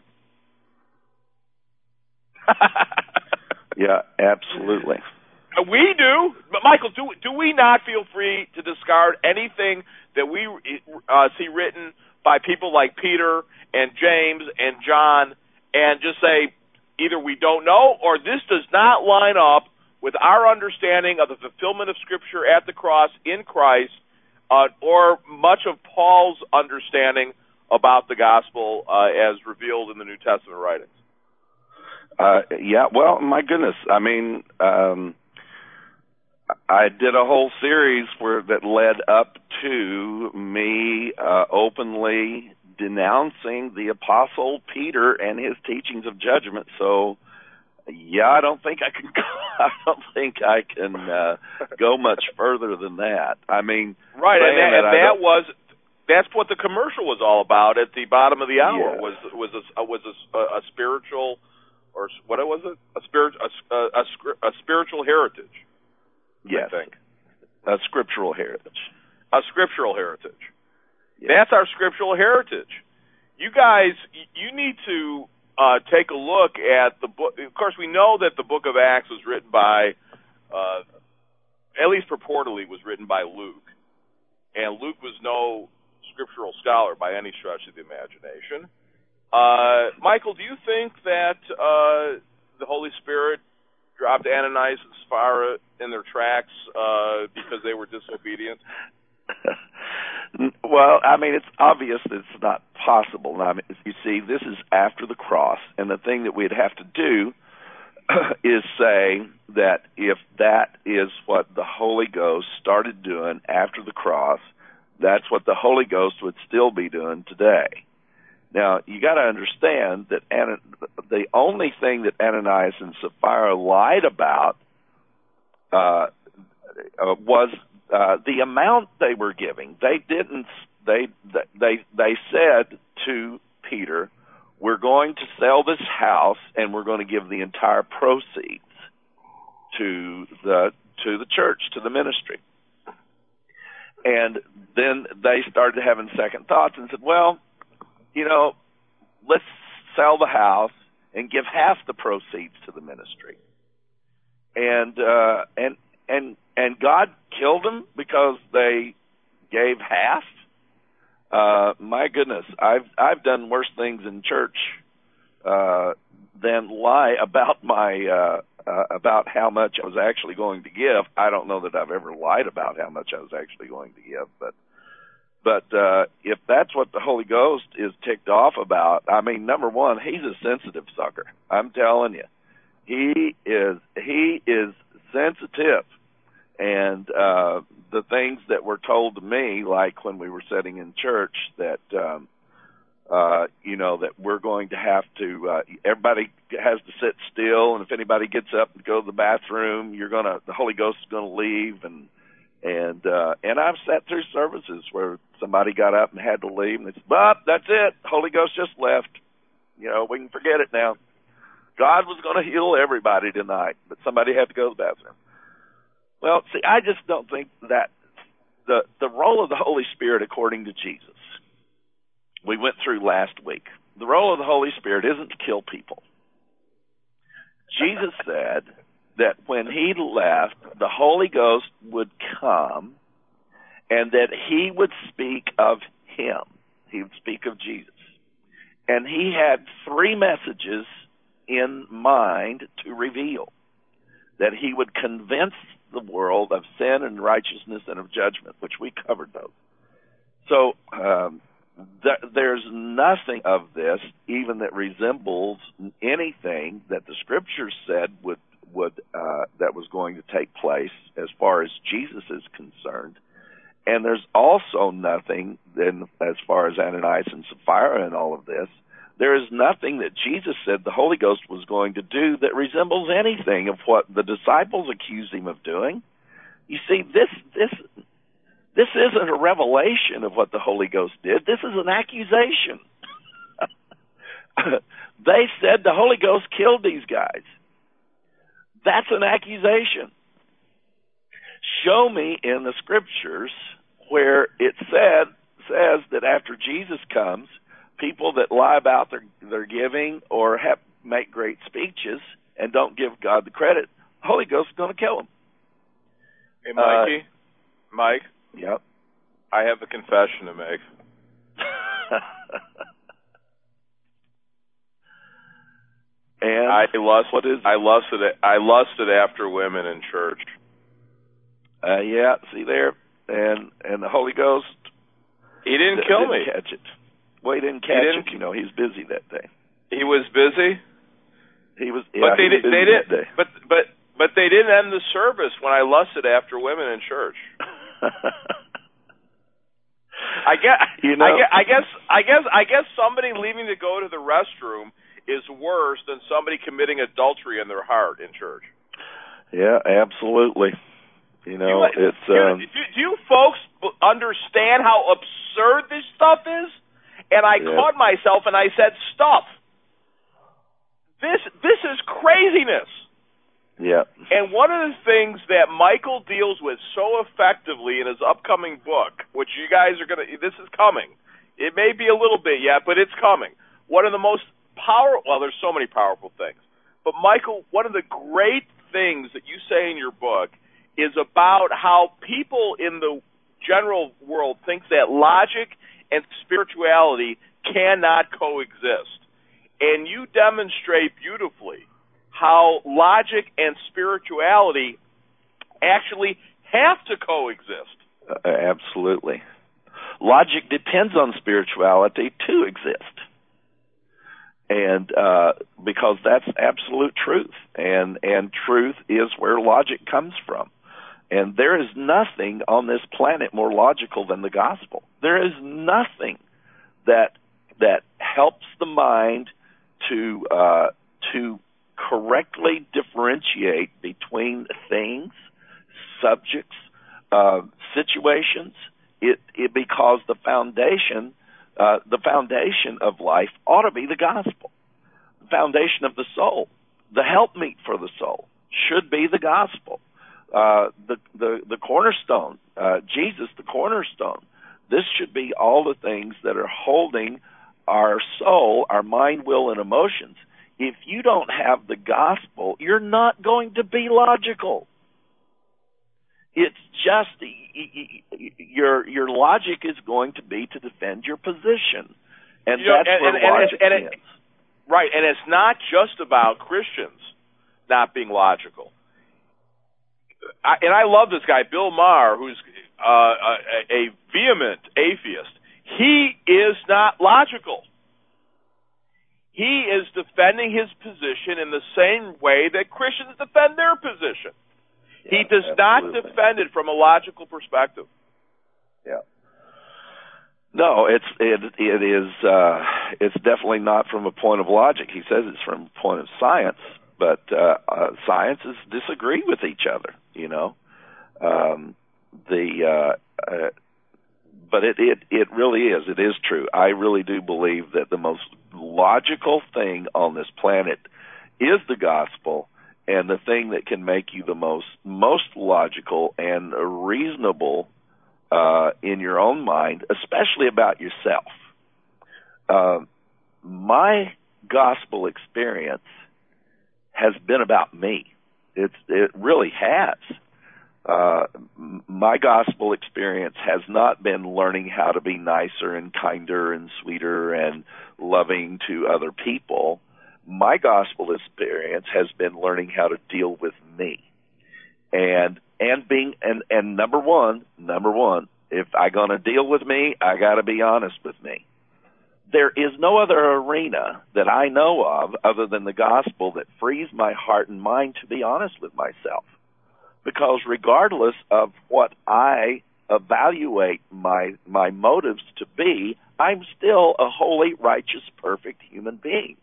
Yeah, absolutely. We do, but Michael, do do we not feel free to discard anything that we uh, see written by people like Peter and James and John, and just say either we don't know or this does not line up with our understanding of the fulfillment of Scripture at the cross in Christ, uh, or much of Paul's understanding about the gospel uh, as revealed in the New Testament writings? Uh, yeah, well, my goodness, I mean. Um, I did a whole series where that led up to me uh, openly denouncing the Apostle Peter and his teachings of judgment. So, yeah, I don't think I can. I don't think I can uh, go much further than that. I mean, right, and that, that, and that was that's what the commercial was all about at the bottom of the hour. Yes. Was was a, was a, a spiritual, or what was it? A spirit a, a, a, a spiritual heritage. Yes, I think. A scriptural heritage. A scriptural heritage. Yes. That's our scriptural heritage. You guys, you need to uh, take a look at the book. Of course, we know that the book of Acts was written by, uh, at least purportedly, was written by Luke. And Luke was no scriptural scholar by any stretch of the imagination. Uh, Michael, do you think that uh, the Holy Spirit dropped Ananias and Sapphira in their tracks uh, because they were disobedient? Well, I mean, it's obvious that it's not possible. I mean, you see, this is after the cross, and the thing that we'd have to do is say that if that is what the Holy Ghost started doing after the cross, that's what the Holy Ghost would still be doing today. Now, you got to understand that the only thing that Ananias and Sapphira lied about uh, uh, was uh, the amount they were giving. They didn't. They they they said to Peter, "We're going to sell this house and we're going to give the entire proceeds to the to the church, to the ministry." And then they started having second thoughts and said, "Well, you know, let's sell the house and give half the proceeds to the ministry." And uh, and and and God killed them because they gave half. Uh, my goodness, I've I've done worse things in church uh, than lie about my uh, uh, about how much I was actually going to give. I don't know that I've ever lied about how much I was actually going to give, but but uh, if that's what the Holy Ghost is ticked off about, I mean, number one, he's a sensitive sucker. I'm telling you, he is he is sensitive. And uh, the things that were told to me, like when we were sitting in church, that, um, uh, you know, that we're going to have to, uh, everybody has to sit still, and if anybody gets up and go to the bathroom, you're going to, the Holy Ghost is going to leave. And, and, uh, and I've sat through services where somebody got up and had to leave, and they said, "But that's it. Holy Ghost just left. You know, we can forget it now. God was going to heal everybody tonight, but somebody had to go to the bathroom." Well, see, I just don't think that the the role of the Holy Spirit, according to Jesus, we went through last week. The role of the Holy Spirit isn't to kill people. Jesus said that when he left, the Holy Ghost would come and that he would speak of him. He would speak of Jesus. And he had three messages in mind to reveal. That he would convince the world of sin and righteousness and of judgment, which we covered those. So um, th- there's nothing of this even that resembles anything that the Scriptures said would would uh, that was going to take place as far as Jesus is concerned. And there's also nothing then as far as Ananias and Sapphira and all of this. There is nothing that Jesus said the Holy Ghost was going to do that resembles anything of what the disciples accused him of doing. You see, this this this isn't a revelation of what the Holy Ghost did. This is an accusation. They said the Holy Ghost killed these guys. That's an accusation. Show me in the Scriptures where it said says that after Jesus comes, people that lie about their, their giving or have, make great speeches and don't give God the credit, the Holy Ghost is going to kill them. Hey, Mikey. Uh, Mike. Yep. I have a confession to make. and I lust. What is it? I lusted. I lusted after women in church. Uh, yeah. See there, and and the Holy Ghost. He didn't d- kill didn't me. Catch it. Well, he didn't catch he didn't, it. You know, he was busy that day. He was busy. He was. But Yeah, they he was did. They did. But but but they didn't end the service when I lusted after women in church. I guess. You know, I guess. I guess. I guess. I guess somebody leaving to go to the restroom is worse than somebody committing adultery in their heart in church. Yeah, absolutely. You know, do you, it's. Do, um, do, do you folks understand how absurd this stuff is? And I yeah. caught myself and I said, "Stuff. This this is craziness." Yeah. And one of the things that Michael deals with so effectively in his upcoming book, which you guys are going to, this is coming. It may be a little bit yet, but it's coming. One of the most power, well, there's so many powerful things. But, Michael, one of the great things that you say in your book is about how people in the general world think that logic and spirituality cannot coexist. And you demonstrate beautifully how logic and spirituality actually have to coexist. Uh, absolutely. Logic depends on spirituality to exist. And uh, because that's absolute truth. And, and truth is where logic comes from. And there is nothing on this planet more logical than the gospel. There is nothing that that helps the mind to uh, to correctly differentiate between things, subjects, uh, situations. It, it because the foundation uh, the foundation of life ought to be the gospel. The foundation of the soul, the helpmeet for the soul, should be the gospel. Uh, the, the, the cornerstone, uh, Jesus, the cornerstone. This should be all the things that are holding our soul, our mind, will, and emotions. If you don't have the gospel, you're not going to be logical. It's just, your, your logic is going to be to defend your position. And you know, that's and, where and, logic and it, is. Right, and it's not just about Christians not being logical. I, and I love this guy, Bill Maher, who's uh, a, a vehement atheist. He is not logical. He is defending his position in the same way that Christians defend their position. Yeah, he does absolutely. not defend it from a logical perspective. Yeah. No, it's it it is uh, it's definitely not from a point of logic. He says it's from a point of science. But uh, uh, sciences disagree with each other, you know. Um, the uh, uh, but it, it it really is. It is true. I really do believe that the most logical thing on this planet is the gospel, and the thing that can make you the most most logical and reasonable uh, in your own mind, especially about yourself. Uh, my gospel experience has been about me. It's, it really has. Uh, my gospel experience has not been learning how to be nicer and kinder and sweeter and loving to other people. My gospel experience has been learning how to deal with me. And, and being, and, and number one, number one, if I gonna deal with me, I gotta be honest with me. There is no other arena that I know of other than the gospel that frees my heart and mind to be honest with myself. Because regardless of what I evaluate my my motives to be, I'm still a holy, righteous, perfect human being.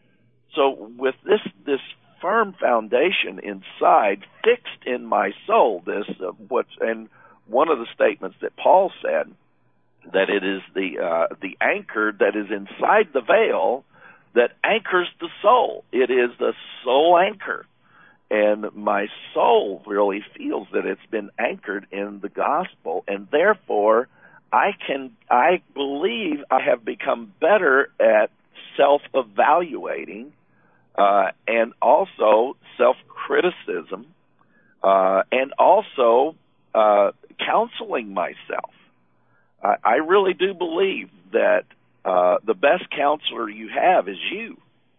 So with this this firm foundation inside, fixed in my soul, this uh, what's and one of the statements that Paul said, that it is the uh, the anchor that is inside the veil that anchors the soul. It is the soul anchor. And my soul really feels that it's been anchored in the gospel, and therefore I can I believe I have become better at self-evaluating uh, and also self-criticism uh, and also uh, counseling myself. I, I really do believe that uh, the best counselor you have is you.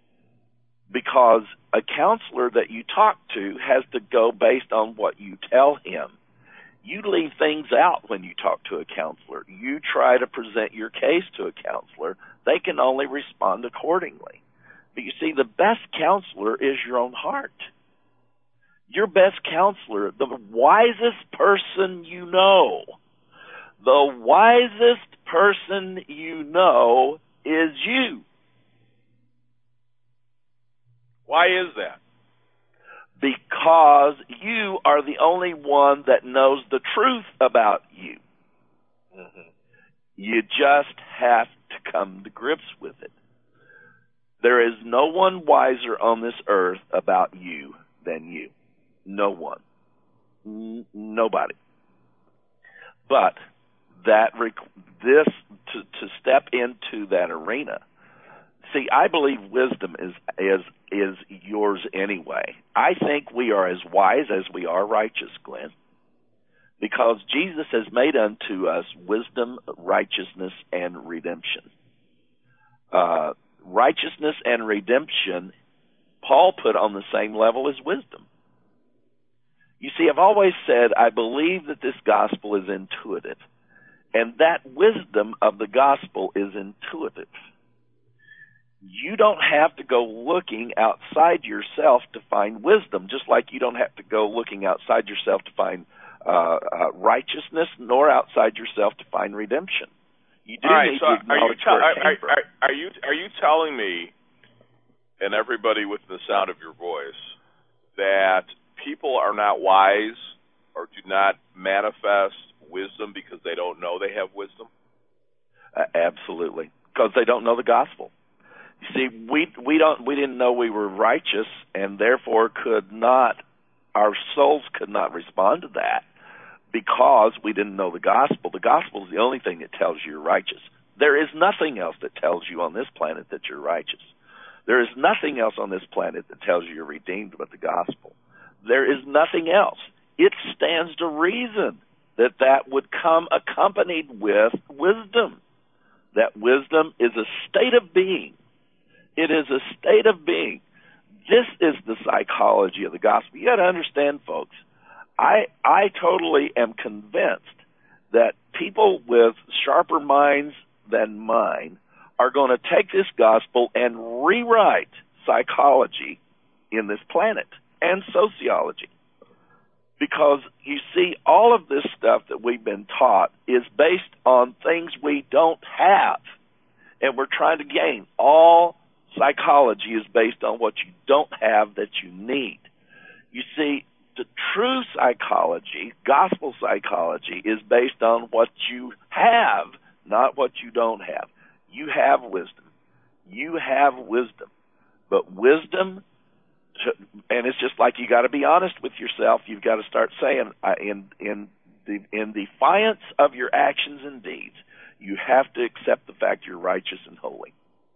Because a counselor that you talk to has to go based on what you tell him. You leave things out when you talk to a counselor. You try to present your case to a counselor. They can only respond accordingly. But you see, the best counselor is your own heart. Your best counselor, the wisest person you know, the wisest person you know is you. Why is that? Because you are the only one that knows the truth about you. Mm-hmm. You just have to come to grips with it. There is no one wiser on this earth about you than you. No one. N- nobody. But that rec- this to, to step into that arena see, I believe wisdom is is is yours anyway. I think we are as wise as we are righteous, Glenn, because Jesus has made unto us wisdom, righteousness, and redemption. Uh, righteousness and redemption, Paul put on the same level as wisdom. You see, I've always said I believe that this gospel is intuitive, and that wisdom of the gospel is intuitive. You don't have to go looking outside yourself to find wisdom, just like you don't have to go looking outside yourself to find uh, uh, righteousness, nor outside yourself to find redemption. You do All right, need so to are you, acknowledge te- where it are, came are, from. are, are you are you telling me, and everybody with the sound of your voice, that people are not wise or do not manifest wisdom because they don't know they have wisdom? Uh, absolutely, because they don't know the gospel. You see, we we don't we didn't know we were righteous, and therefore could not our souls could not respond to that because we didn't know the gospel. The gospel is the only thing that tells you you're righteous. There is nothing else that tells you on this planet that you're righteous. There is nothing else on this planet that tells you you're redeemed but the gospel. There is nothing else. It stands to reason that that would come accompanied with wisdom. That wisdom is a state of being. It is a state of being. This is the psychology of the gospel. You got to understand, folks, I I totally am convinced that people with sharper minds than mine are going to take this gospel and rewrite psychology in this planet and sociology. Because, you see, all of this stuff that we've been taught is based on things we don't have, and we're trying to gain. All psychology is based on what you don't have that you need. You see, the true psychology, gospel psychology, is based on what you have, not what you don't have. You have wisdom. You have wisdom. But wisdom, and it's just like you got to be honest with yourself. You've got to start saying, in in the, in defiance of your actions and deeds, you have to accept the fact you're righteous and holy,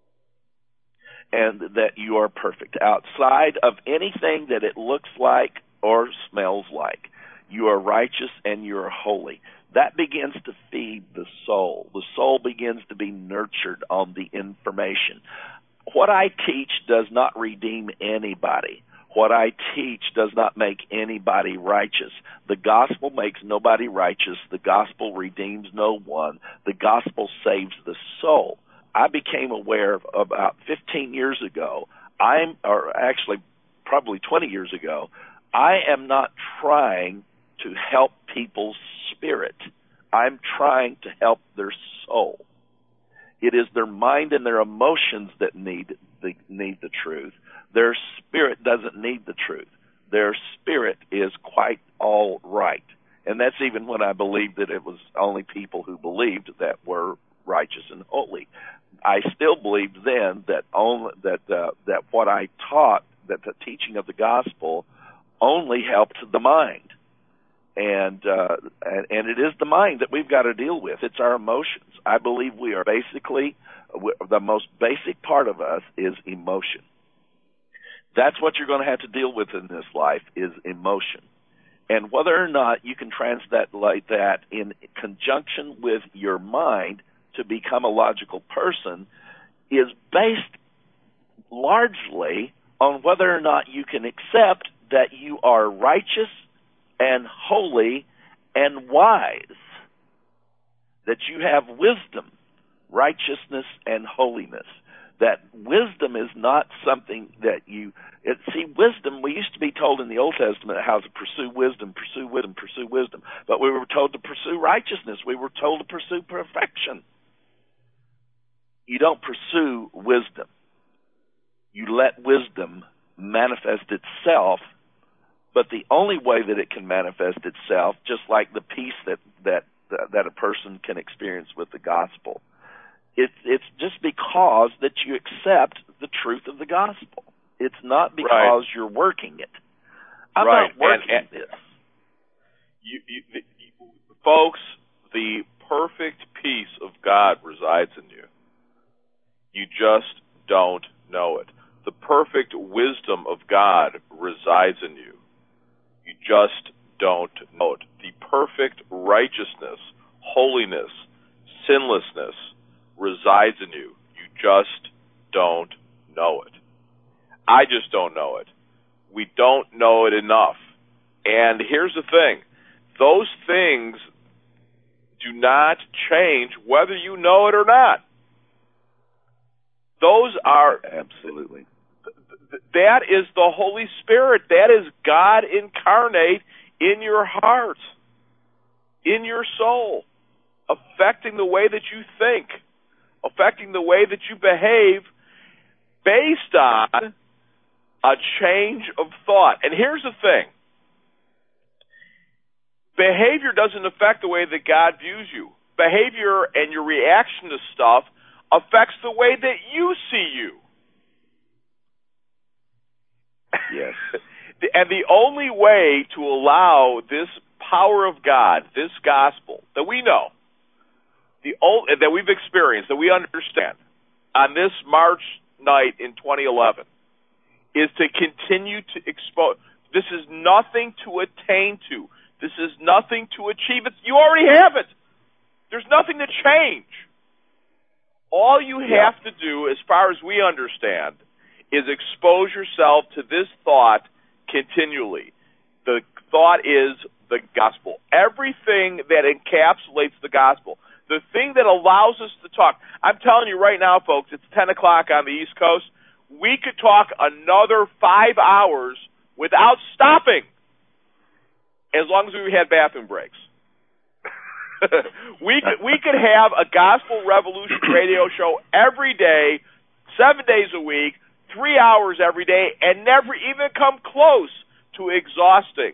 and that you are perfect. Outside of anything that it looks like or smells like, you are righteous and you are holy. That begins to feed the soul. The soul begins to be nurtured on the information. What I teach does not redeem anybody. What I teach does not make anybody righteous. The gospel makes nobody righteous. The gospel redeems no one. The gospel saves the soul. I became aware of about fifteen years ago, I'm, or actually probably twenty years ago, I am not trying to help people's spirit. I'm trying to help their soul. It is their mind and their emotions that need the, need the truth. Their spirit doesn't need the truth. Their spirit is quite all right. And that's even when I believed that it was only people who believed that were righteous and holy. I still believed then that only, that uh, that what I taught, that the teaching of the gospel, only helped the mind. And, uh, and and it is the mind that we've got to deal with. It's our emotions. I believe we are basically, the most basic part of us is emotion. That's what you're going to have to deal with in this life, is emotion. And whether or not you can translate that in conjunction with your mind to become a logical person is based largely on whether or not you can accept that you are righteous and holy and wise, that you have wisdom, righteousness, and holiness. That wisdom is not something that you it, see. Wisdom, we used to be told in the Old Testament how to pursue wisdom, pursue wisdom, pursue wisdom. But we were told to pursue righteousness. We were told to pursue perfection. You don't pursue wisdom. You let wisdom manifest itself. But the only way that it can manifest itself, just like the peace that that that a person can experience with the gospel, it's it's just because that you accept the truth of the gospel. It's not because right. you're working it. I'm right. not working and, and this. You, you, you, folks, the perfect peace of God resides in you. You just don't know it. The perfect wisdom of God resides in you. You just don't know it. The perfect righteousness, holiness, sinlessness resides in you. You just don't know it. I just don't know it. We don't know it enough. And here's the thing. Those things do not change whether you know it or not. Those are... Absolutely. Th- that is the Holy Spirit. That is God incarnate in your heart, in your soul, affecting the way that you think, affecting the way that you behave based on a change of thought. And here's the thing. Behavior doesn't affect the way that God views you. Behavior and your reaction to stuff affects the way that you see you. Yes. And the only way to allow this power of God, this gospel that we know, the old, that we've experienced, that we understand on this March night in twenty eleven, is to continue to expose. This is nothing to attain to. This is nothing to achieve. It's, you already have it. There's nothing to change. All you have yeah. to do, as far as we understand, is expose yourself to this thought continually. The thought is the gospel. Everything that encapsulates the gospel. The thing that allows us to talk. I'm telling you right now, folks, it's ten o'clock on the East Coast. We could talk another five hours without stopping, as long as we had bathroom breaks. we could, we could have a Gospel Revolution radio show every day, seven days a week, three hours every day, and never even come close to exhausting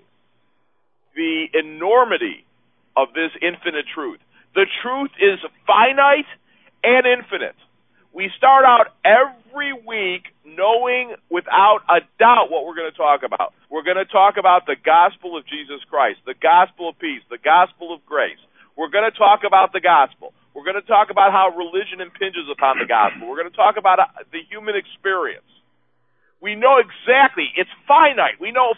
the enormity of this infinite truth. The truth is finite and infinite. We start out every week knowing without a doubt what we're going to talk about. We're going to talk about the gospel of Jesus Christ, the gospel of peace, the gospel of grace. We're going to talk about the gospel. We're going to talk about how religion impinges upon the gospel. We're going to talk about the human experience. We know exactly, it's finite. We know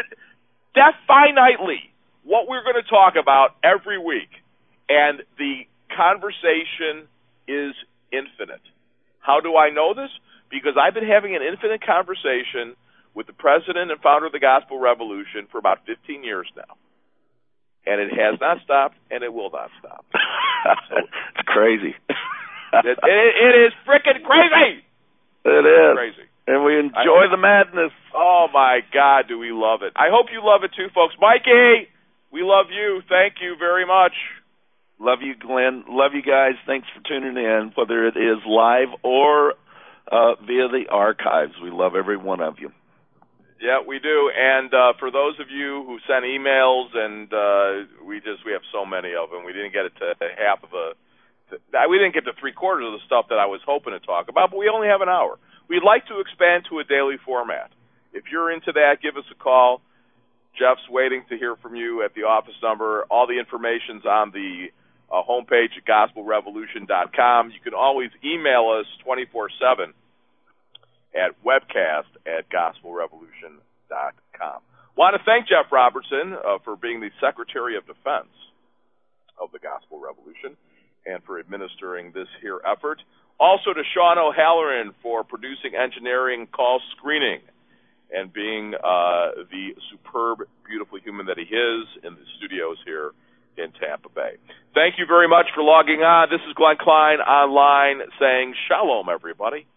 that finitely what we're going to talk about every week. And the conversation is infinite. How do I know this? Because I've been having an infinite conversation with the president and founder of the Gospel Revolution for about fifteen years now. And it has not stopped, and it will not stop. So, it's crazy. it, it, it is freaking crazy. It is. Crazy. And we enjoy I, the madness. Oh, my God, do we love it. I hope you love it, too, folks. Mikey, we love you. Thank you very much. Love you, Glenn. Love you guys. Thanks for tuning in, whether it is live or uh, via the archives. We love every one of you. Yeah, we do. And uh, for those of you who sent emails, and uh, we just we have so many of them, we didn't get it to half of a. To, we didn't get to three quarters of the stuff that I was hoping to talk about, but we only have an hour. We'd like to expand to a daily format. If you're into that, give us a call. Jeff's waiting to hear from you at the office number. All the information's on the uh, homepage at gospel revolution dot com. You can always email us twenty-four seven at webcast at gospel revolution dot com. Want to thank Jeff Robertson uh, for being the Secretary of Defense of the Gospel Revolution and for administering this here effort. Also to Sean O'Halloran for producing engineering call screening and being uh, the superb, beautiful human that he is in the studios here in Tampa Bay. Thank you very much for logging on. This is Glenn Klein online saying shalom, everybody.